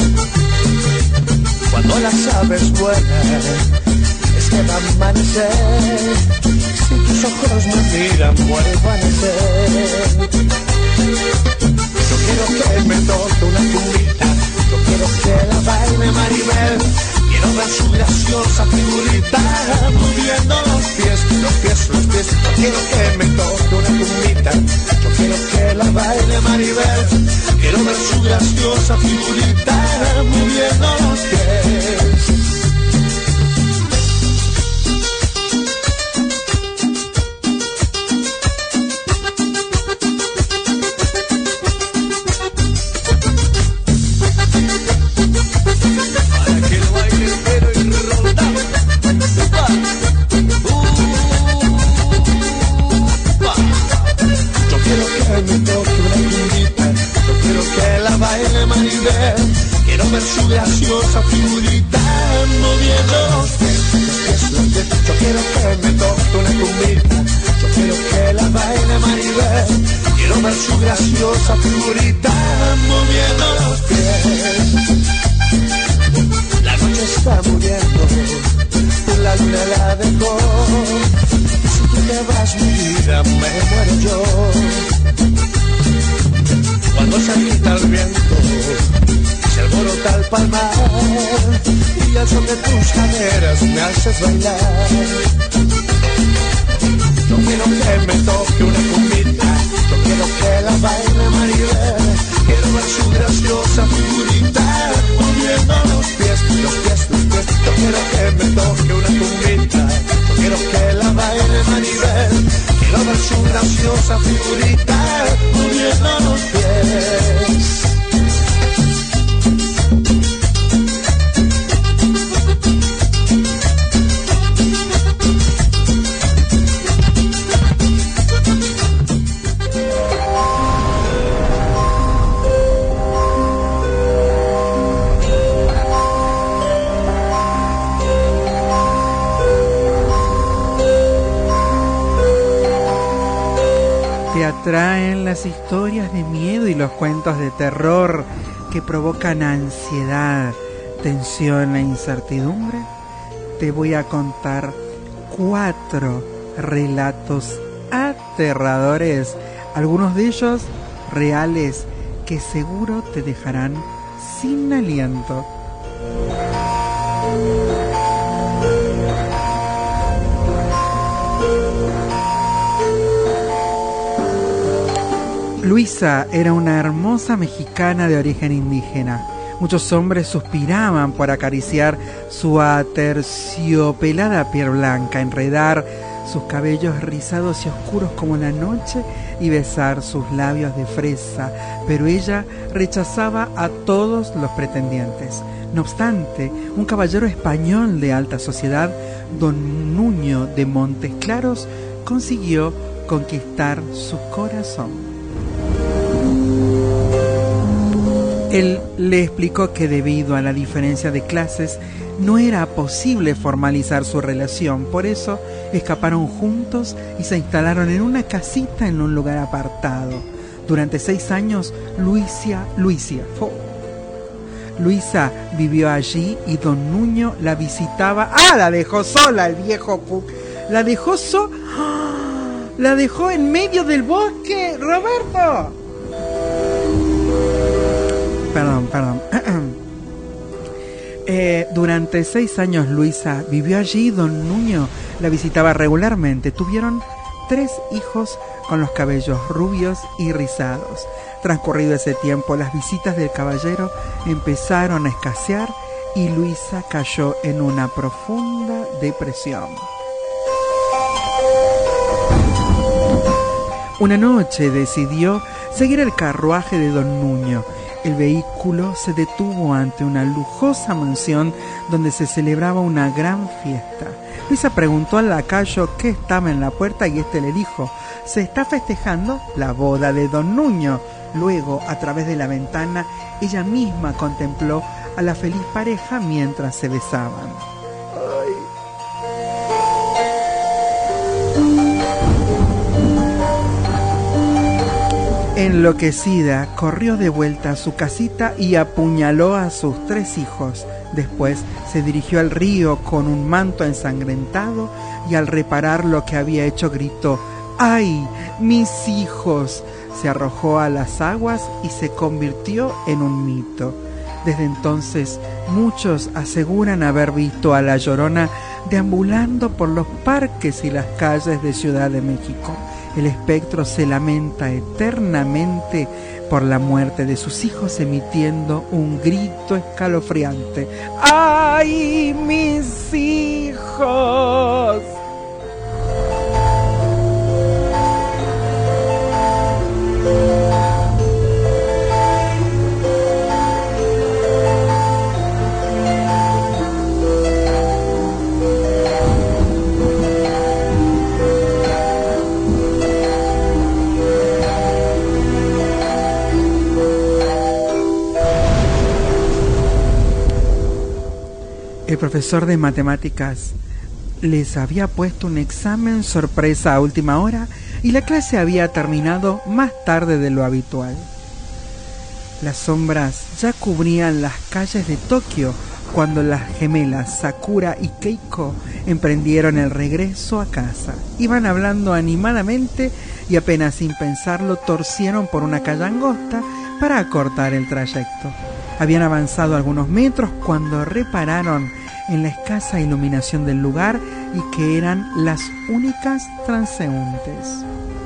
S3: Cuando las aves vuelan, es que va a amanecer. Si tus ojos me miran, vuelvo a nacer. Yo quiero que me toque una cumbita. Yo quiero que la baile Maribel. Quiero ver su graciosa figurita moviendo los pies, los pies, los pies. Yo quiero que me toque una cumbita. Yo quiero que la baile Maribel. Quiero ver su graciosa figurita moviendo los pies. Quiero ver su graciosa figurita moviendo los pies, los pies, los pies. Yo quiero que me toque una cumbita. Yo quiero que la baile Maribel. Quiero ver su graciosa figurita moviendo los pies. La noche está muriendo, la luna la dejó. Si tú te vas mi vida, me muero yo. Cuando se agita el viento, se alborota el palmar, y al son de tus caderas me haces bailar. Yo quiero que me toque una cumbita. Yo quiero que la baile Maribel. Quiero ver su graciosa figurita moviendo los pies, los pies, los pies. Yo quiero que me toque una cumbita. Yo quiero que la baile Maribel. Quiero ver su graciosa figurita moviendo los pies.
S1: Te atraen las historias de miedo y los cuentos de terror que provocan ansiedad, tensión e incertidumbre. Te voy a contar 4 relatos aterradores, algunos de ellos reales, que seguro te dejarán sin aliento. Luisa era una hermosa mexicana de origen indígena. Muchos hombres suspiraban por acariciar su aterciopelada piel blanca, enredar sus cabellos rizados y oscuros como la noche y besar sus labios de fresa, pero ella rechazaba a todos los pretendientes. No obstante, un caballero español de alta sociedad, don Nuño de Montes Claros, consiguió conquistar su corazón. Él le explicó que debido a la diferencia de clases no era posible formalizar su relación, por eso escaparon juntos y se instalaron en una casita en un lugar apartado. Durante 6 años Luisa vivió allí y don Nuño la visitaba. ¡Ah! La dejó sola el viejo La dejó La dejó en medio del bosque, Roberto. Perdón. Durante 6 años Luisa vivió allí. Don Nuño la visitaba regularmente. Tuvieron 3 hijos con los cabellos rubios y rizados. Transcurrido ese tiempo, las visitas del caballero empezaron a escasear y Luisa cayó en una profunda depresión. Una noche decidió seguir el carruaje de don Nuño. El vehículo se detuvo ante una lujosa mansión donde se celebraba una gran fiesta. Luisa preguntó al lacayo qué estaba en la puerta y este le dijo: se está festejando la boda de Don Nuño. Luego, a través de la ventana, ella misma contempló a la feliz pareja mientras se besaban. Enloquecida, corrió de vuelta a su casita y apuñaló a sus 3 hijos. Después se dirigió al río con un manto ensangrentado y al reparar lo que había hecho gritó: ¡ay, mis hijos! Se arrojó a las aguas y se convirtió en un mito. Desde entonces, muchos aseguran haber visto a la Llorona deambulando por los parques y las calles de Ciudad de México. El espectro se lamenta eternamente por la muerte de sus hijos, emitiendo un grito escalofriante: ¡ay, mis hijos! El profesor de matemáticas les había puesto un examen sorpresa a última hora y la clase había terminado más tarde de lo habitual. Las sombras ya cubrían las calles de Tokio cuando las gemelas Sakura y Keiko emprendieron el regreso a casa. Iban hablando animadamente y apenas sin pensarlo torcieron por una calle angosta para acortar el trayecto. Habían avanzado algunos metros cuando repararon en la escasa iluminación del lugar y que eran las únicas transeúntes.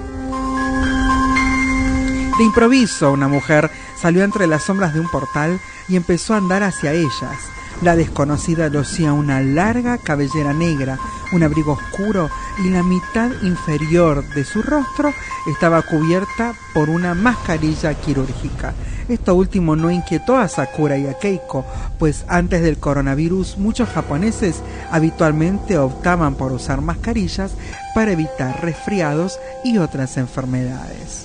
S1: De improviso, una mujer salió entre las sombras de un portal y empezó a andar hacia ellas. La desconocida lucía una larga cabellera negra, un abrigo oscuro y la mitad inferior de su rostro estaba cubierta por una mascarilla quirúrgica. Esto último no inquietó a Sakura y a Keiko, pues antes del coronavirus muchos japoneses habitualmente optaban por usar mascarillas para evitar resfriados y otras enfermedades.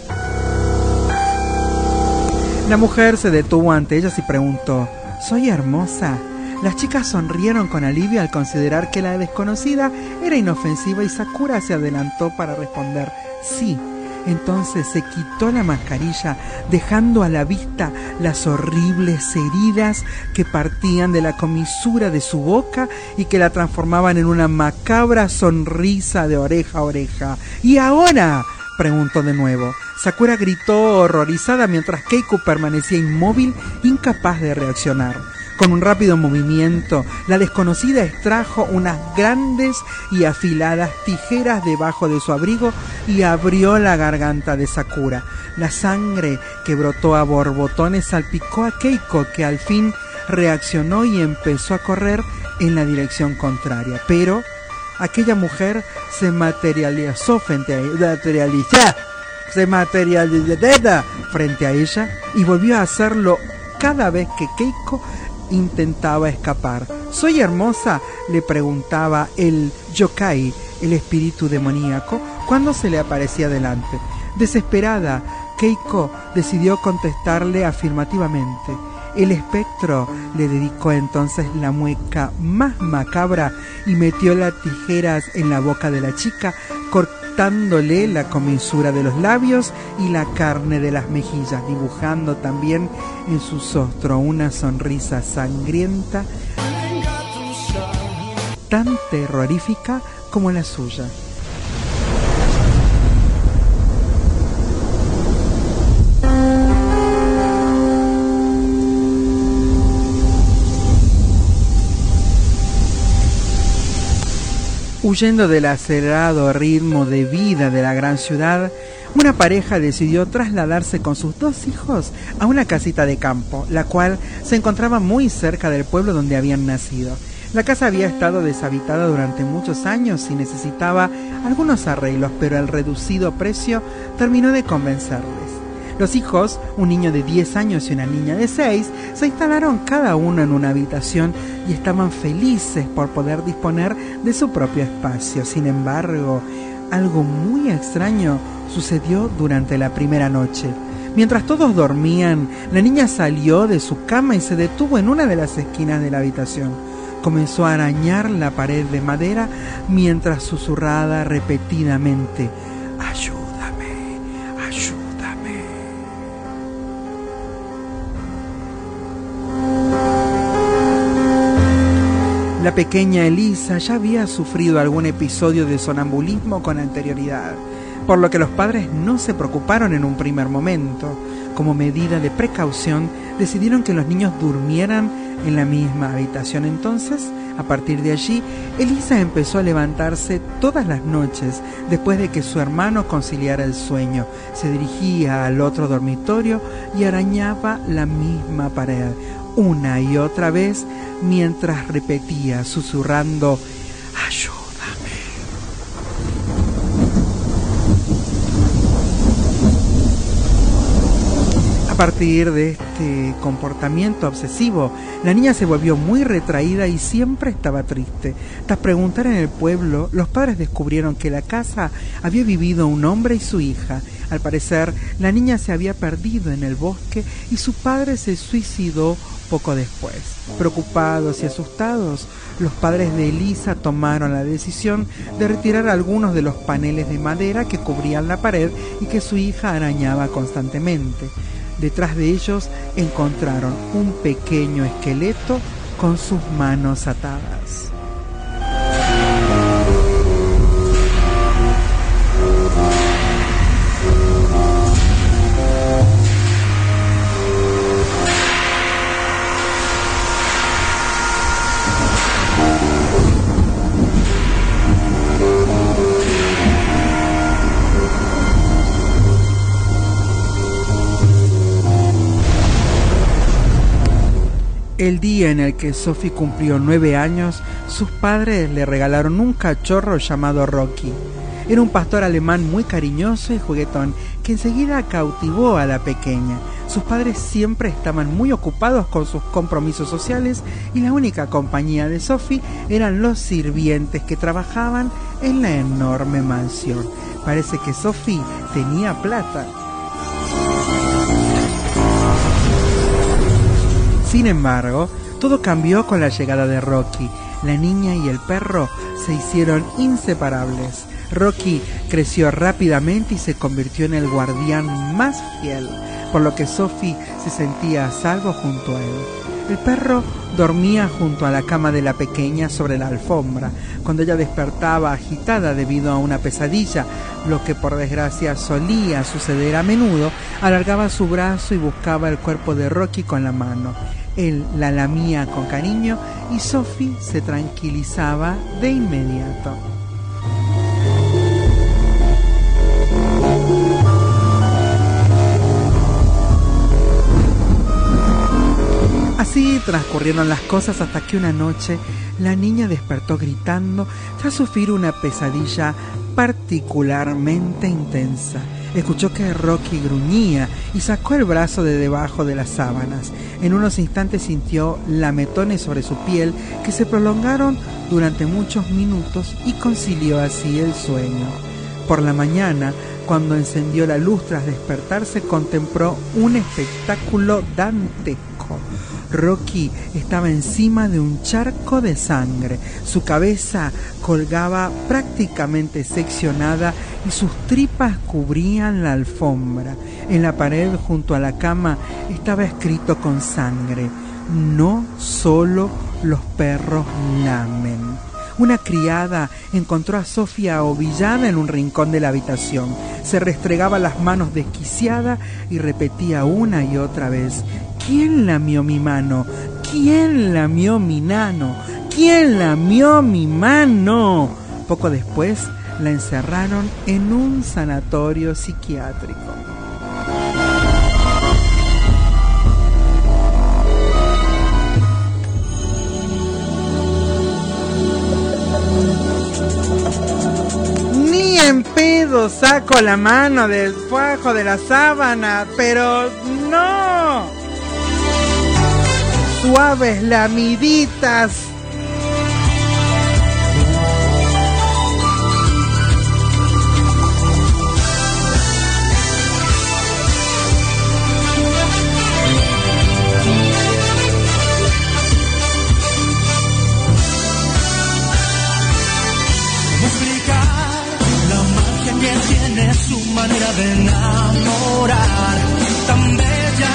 S1: La mujer se detuvo ante ellas y preguntó: ¿soy hermosa? Las chicas sonrieron con alivio al considerar que la desconocida era inofensiva y Sakura se adelantó para responder sí. Entonces se quitó la mascarilla, dejando a la vista las horribles heridas que partían de la comisura de su boca y que la transformaban en una macabra sonrisa de oreja a oreja. ¿Y ahora?, preguntó de nuevo. Sakura gritó horrorizada mientras Keiko permanecía inmóvil, incapaz de reaccionar. Con un rápido movimiento, la desconocida extrajo unas grandes y afiladas tijeras debajo de su abrigo y abrió la garganta de Sakura. La sangre que brotó a borbotones salpicó a Keiko, que al fin reaccionó y empezó a correr en la dirección contraria. Pero aquella mujer se materializó frente a ella y volvió a hacerlo cada vez que Keiko intentaba escapar. ¿Soy hermosa?, le preguntaba el yokai, el espíritu demoníaco, cuando se le aparecía delante. Desesperada, Keiko decidió contestarle afirmativamente. El espectro le dedicó entonces la mueca más macabra y metió las tijeras en la boca de la chica, cortándole la comisura de los labios y la carne de las mejillas, dibujando también en su rostro una sonrisa sangrienta tan terrorífica como la suya. Huyendo del acelerado ritmo de vida de la gran ciudad, una pareja decidió trasladarse con sus 2 hijos a una casita de campo, la cual se encontraba muy cerca del pueblo donde habían nacido. La casa había estado deshabitada durante muchos años y necesitaba algunos arreglos, pero el reducido precio terminó de convencerles. Los hijos, un niño de 10 años y una niña de 6, se instalaron cada uno en una habitación y estaban felices por poder disponer de su propio espacio. Sin embargo, algo muy extraño sucedió durante la primera noche. Mientras todos dormían, la niña salió de su cama y se detuvo en una de las esquinas de la habitación. Comenzó a arañar la pared de madera mientras susurraba repetidamente: "Ayúdame, ayúdame". La pequeña Elisa ya había sufrido algún episodio de sonambulismo con anterioridad, por lo que los padres no se preocuparon en un primer momento. Como medida de precaución, decidieron que los niños durmieran en la misma habitación. Entonces, a partir de allí, Elisa empezó a levantarse todas las noches después de que su hermano conciliara el sueño. Se dirigía al otro dormitorio y arañaba la misma pared una y otra vez mientras repetía, susurrando: "Ayúdame". A partir de este comportamiento obsesivo, la niña se volvió muy retraída y siempre estaba triste. Tras preguntar en el pueblo, los padres descubrieron que la casa había vivido un hombre y su hija. Al parecer, la niña se había perdido en el bosque y su padre se suicidó poco después. Preocupados y asustados, los padres de Elisa tomaron la decisión de retirar algunos de los paneles de madera que cubrían la pared y que su hija arañaba constantemente. Detrás de ellos encontraron un pequeño esqueleto con sus manos atadas. El día en el que Sophie cumplió 9 años, sus padres le regalaron un cachorro llamado Rocky. Era un pastor alemán muy cariñoso y juguetón, que enseguida cautivó a la pequeña. Sus padres siempre estaban muy ocupados con sus compromisos sociales y la única compañía de Sophie eran los sirvientes que trabajaban en la enorme mansión. Parece que Sophie tenía plata. Sin embargo, todo cambió con la llegada de Rocky. La niña y el perro se hicieron inseparables. Rocky creció rápidamente y se convirtió en el guardián más fiel, por lo que Sophie se sentía a salvo junto a él. El perro dormía junto a la cama de la pequeña sobre la alfombra. Cuando ella despertaba agitada debido a una pesadilla, lo que por desgracia solía suceder a menudo, alargaba su brazo y buscaba el cuerpo de Rocky con la mano. Él la lamía con cariño y Sophie se tranquilizaba de inmediato. Así transcurrieron las cosas hasta que una noche la niña despertó gritando tras sufrir una pesadilla particularmente intensa. Escuchó que Rocky gruñía y sacó el brazo de debajo de las sábanas. En unos instantes sintió lametones sobre su piel que se prolongaron durante muchos minutos y concilió así el sueño. Por la mañana, cuando encendió la luz tras despertarse, contempló un espectáculo dantesco. Rocky estaba encima de un charco de sangre. Su cabeza colgaba prácticamente seccionada y sus tripas cubrían la alfombra. En la pared junto a la cama estaba escrito con sangre: "No solo los perros lamen". Una criada encontró a Sofía ahobillada en un rincón de la habitación. Se restregaba las manos desquiciada y repetía una y otra vez: ¿Quién lamió mi mano? ¿Quién lamió mi nano? ¿Quién lamió mi mano? Poco después la encerraron en un sanatorio psiquiátrico. Ni en pedo puedo, saco la mano del fajo de la sábana, pero no. Suaves lamiditas.
S2: Tiene su manera de enamorar, tan bella,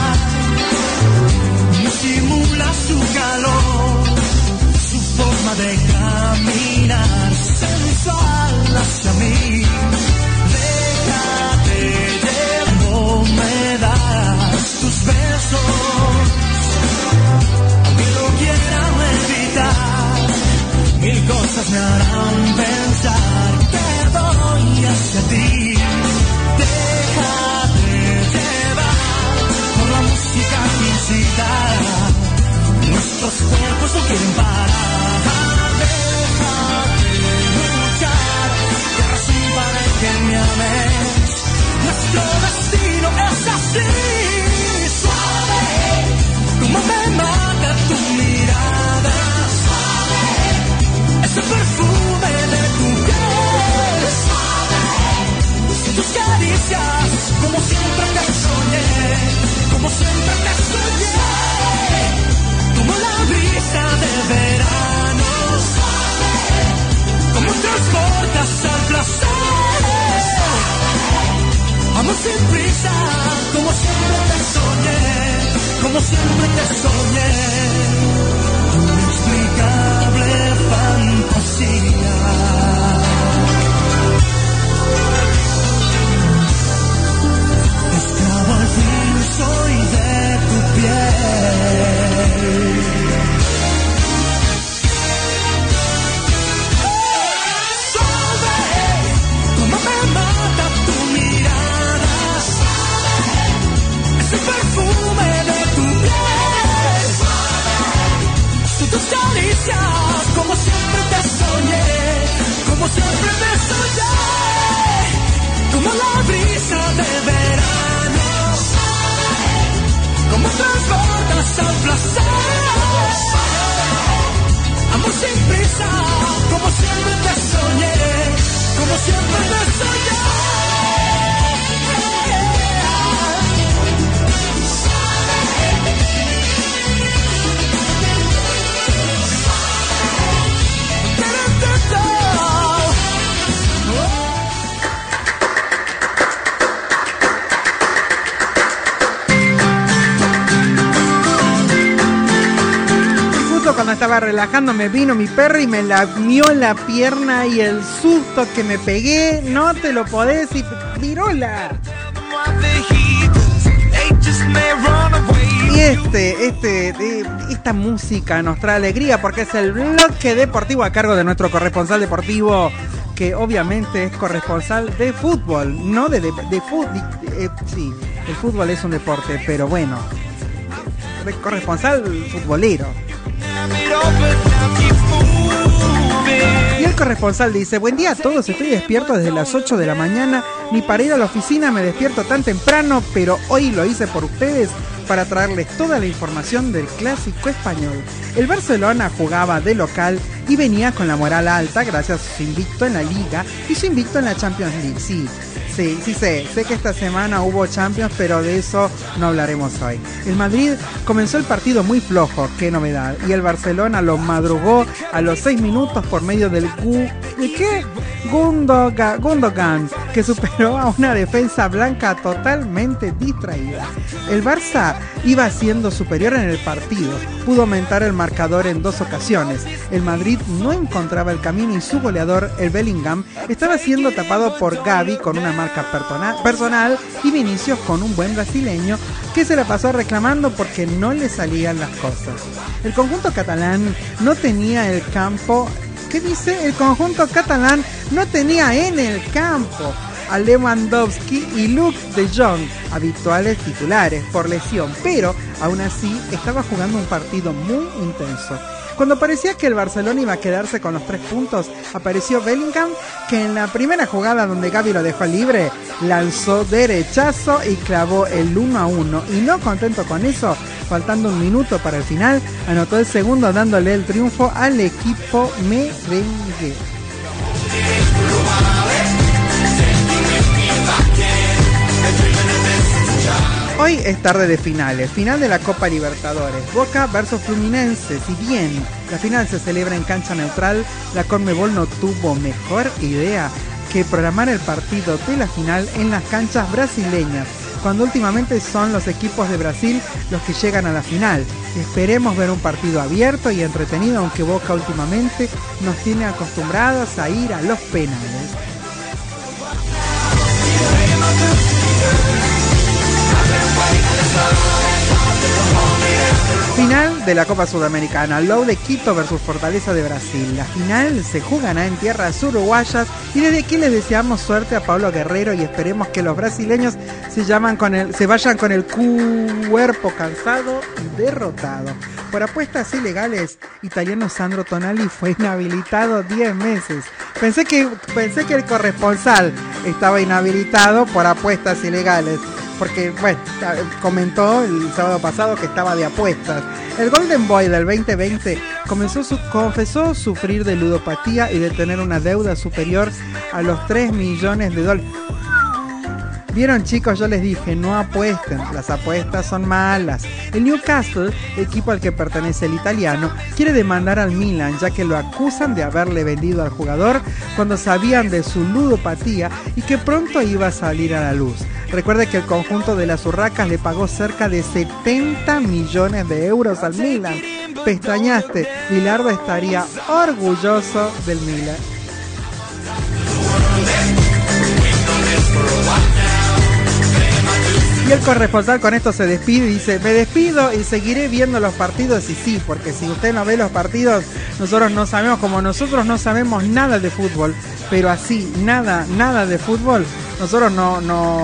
S2: simula su calor, su forma de caminar, sensual hacia mí. Déjate llevar, me das tus besos, aunque lo quieran evitar, mil cosas me harán pensar que voy hacia ti. Déjate llevar por la música que incita, nuestros cuerpos no quieren parar. Déjate luchar, qué razón para que me ames, nuestro destino es así. Suave, como me mata tu mirada, suave, ese perfume de tu piel, suave, tus caricias, como siempre te soñé, como siempre te soñé, como la brisa de verano, suave, como transportas al placer, amor sin prisa, como siempre te soñé, como siempre te soñé, inexplicable fantasía. Esclavo al fin soy de tu piel. Suave, como me mata tu mirada, suave, ese perfume de tu piel, suave, tus caricias, como siempre te soñé, como siempre te soñé, como la brisa de verano, como transportas al placer, amor sin prisa, como siempre te soñé, como siempre te soñé.
S1: Cuando estaba relajando me vino mi perro y me lamió la pierna y el susto que me pegué, no te lo podés y virola. Y esta música nos trae alegría porque es el bloque deportivo a cargo de nuestro corresponsal deportivo, que obviamente es corresponsal de fútbol, no de fútbol. Sí, el fútbol es un deporte, pero bueno, corresponsal futbolero. Y el corresponsal dice: buen día a todos, estoy despierto desde las 8 de la mañana, ni para ir a la oficina me despierto tan temprano, pero hoy lo hice por ustedes para traerles toda la información del clásico español. El Barcelona jugaba de local y venía con la moral alta gracias a su invicto en la Liga y su invicto en la Champions League. Sí, sé que esta semana hubo Champions, pero de eso no hablaremos hoy. El Madrid comenzó el partido muy flojo, qué novedad, y el Barcelona lo madrugó a los 6 minutos por medio del Gundogan, que superó a una defensa blanca totalmente distraída. El Barça iba siendo superior en el partido, pudo aumentar el marcador en 2 ocasiones. El Madrid no encontraba el camino y su goleador, el Bellingham, estaba siendo tapado por Gavi con una marca personal y Vinicius con un buen brasileño que se la pasó reclamando porque no le salían las cosas. El conjunto catalán no tenía el campo. ¿Qué dice? El conjunto catalán no tenía en el campo a Lewandowski y Luke de Jong, habituales titulares por lesión, pero aún así estaba jugando un partido muy intenso. Cuando parecía que el Barcelona iba a quedarse con los 3 puntos, apareció Bellingham, que en la primera jugada donde Gavi lo dejó libre, lanzó derechazo y clavó el 1-1. Y no contento con eso, faltando un minuto para el final, anotó el segundo dándole el triunfo al equipo merengue. Hoy es tarde de finales, final de la Copa Libertadores, Boca versus Fluminense. Si bien la final se celebra en cancha neutral, la Conmebol no tuvo mejor idea que programar el partido de la final en las canchas brasileñas, cuando últimamente son los equipos de Brasil los que llegan a la final. Esperemos ver un partido abierto y entretenido, aunque Boca últimamente nos tiene acostumbrados a ir a los penales. Final de la Copa Sudamericana, Low de Quito versus Fortaleza de Brasil. La final se jugará en tierras uruguayas y desde aquí les deseamos suerte a Pablo Guerrero y esperemos que los brasileños se vayan con el cuerpo cansado y derrotado. Por apuestas ilegales, italiano Sandro Tonali fue inhabilitado 10 meses. Pensé que el corresponsal estaba inhabilitado por apuestas ilegales, porque bueno, comentó el sábado pasado que estaba de apuestas. El Golden Boy del 2020 confesó sufrir de ludopatía y de tener una deuda superior a los $3 millones. Vieron, chicos, yo les dije, no apuesten, las apuestas son malas. El Newcastle, equipo al que pertenece el italiano, quiere demandar al Milan, ya que lo acusan de haberle vendido al jugador cuando sabían de su ludopatía y que pronto iba a salir a la luz. Recuerde que el conjunto de las Urracas le pagó cerca de 70 millones de euros al Milan. Pestañaste, Bilardo estaría orgulloso del Milan. Y el corresponsal con esto se despide y dice: me despido y seguiré viendo los partidos. Y sí, porque si usted no ve los partidos, nosotros no sabemos, como nosotros no sabemos nada de fútbol, pero así, nada de fútbol, nosotros no.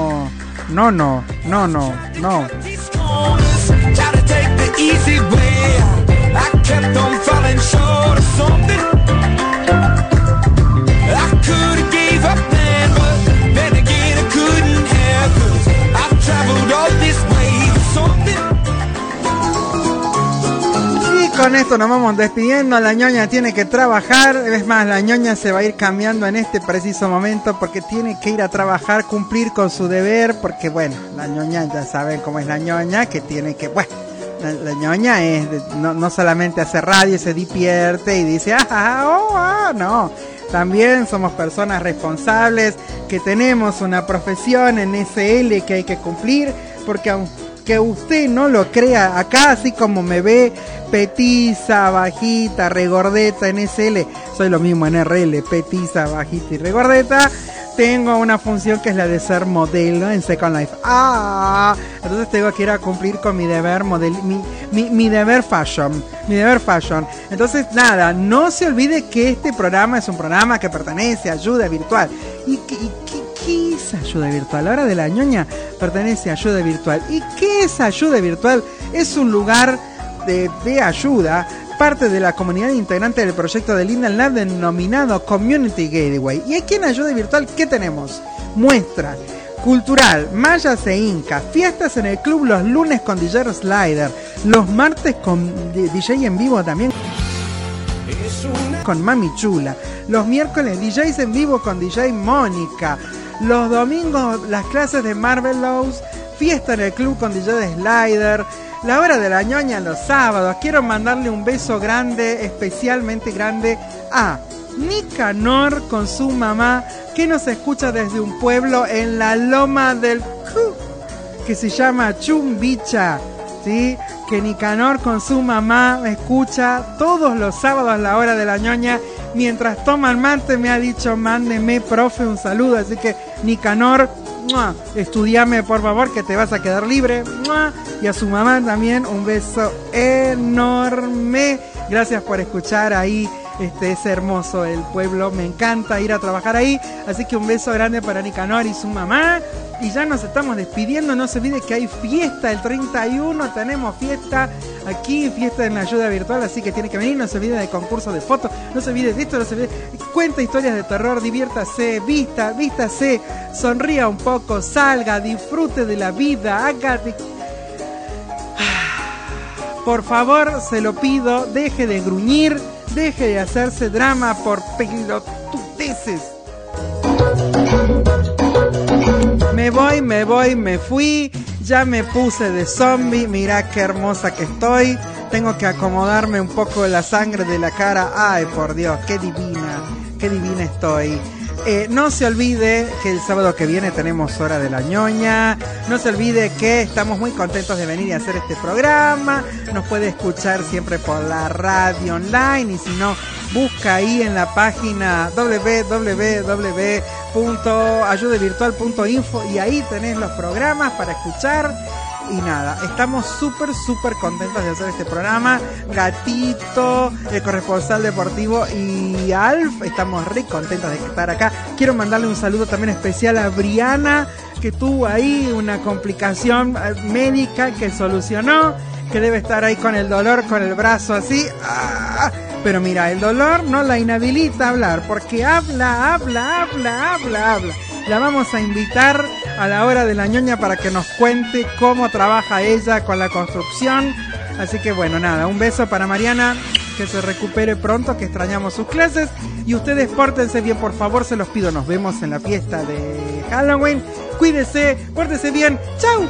S1: Y con esto nos vamos despidiendo. La ñoña tiene que trabajar. Es más, la ñoña se va a ir cambiando en este preciso momento porque tiene que ir a trabajar, cumplir con su deber. Porque bueno, la ñoña, ya saben cómo es la ñoña, que tiene que, bueno, la ñoña es no solamente hace radio, se divierte y dice no. También somos personas responsables, que tenemos una profesión en SL que hay que cumplir, porque aunque usted no lo crea, acá así como me ve petiza, bajita, regordeta en SL, soy lo mismo en RL, petiza, bajita y regordeta. Tengo una función que es la de ser modelo en Second Life. Entonces tengo que ir a cumplir con mi deber mi deber fashion. Entonces nada, no se olvide que este programa es un programa que pertenece a Ayuda Virtual. ¿Y qué es Ayuda Virtual? La hora de la ñoña pertenece a Ayuda Virtual. ¿Y qué es Ayuda Virtual? Es un lugar de ayuda, parte de la comunidad integrante del proyecto de Linden Lab denominado Community Gateway. Y aquí en Ayuda Virtual, ¿qué tenemos? Muestra cultural, mayas e incas, fiestas en el club los lunes con DJ Slider, los martes con DJ en vivo también con Mami Chula, los miércoles DJs en vivo con DJ Mónica, los domingos las clases de Marvelous, fiesta en el club con DJ Slider, la hora de la ñoña los sábados. Quiero mandarle un beso grande, especialmente grande a Nicanor con su mamá, que nos escucha desde un pueblo en la Loma del que se llama Chumbicha, ¿sí? Que Nicanor con su mamá me escucha todos los sábados a la hora de la ñoña mientras toman mate. Me ha dicho: mándeme, profe, un saludo. Así que Nicanor, estudiame por favor, que te vas a quedar libre. Y a su mamá también un beso enorme. Gracias por escuchar ahí. Es hermoso el pueblo, me encanta ir a trabajar ahí. Así que un beso grande para Nicanor y su mamá. Y ya nos estamos despidiendo. No se olvide que hay fiesta el 31. Tenemos fiesta aquí, fiesta en la ayuda virtual. Así que tiene que venir. No se olvide del concurso de fotos. No se olvide de esto. No se olvide. Cuenta historias de terror. Diviértase. Vístase. Sonría un poco. Salga. Disfrute de la vida. Hágate. Por favor, se lo pido. Deje de gruñir. Deje de hacerse drama por pelotudeces. Me fui, ya me puse de zombie, mirá qué hermosa que estoy, tengo que acomodarme un poco la sangre de la cara, ay por Dios, qué divina estoy. No se olvide que el sábado que viene tenemos Hora de la Ñoña, no se olvide que estamos muy contentos de venir y hacer este programa, nos puede escuchar siempre por la radio online y si no, busca ahí en la página www.ayudevirtual.info y ahí tenés los programas para escuchar. Y nada, estamos súper contentos de hacer este programa. Gatito, el corresponsal deportivo y Alf, estamos re contentos de estar acá. Quiero mandarle un saludo también especial a Briana, que tuvo ahí una complicación médica que solucionó, que debe estar ahí con el dolor, con el brazo así. Pero mira, el dolor no la inhabilita a hablar, porque habla. La vamos a invitar a la Hora de la Ñoña para que nos cuente cómo trabaja ella con la construcción. Así que bueno, nada, un beso para Mariana, que se recupere pronto, que extrañamos sus clases. Y ustedes pórtense bien, por favor, se los pido. Nos vemos en la fiesta de Halloween. Cuídese, pórtense bien. Chau.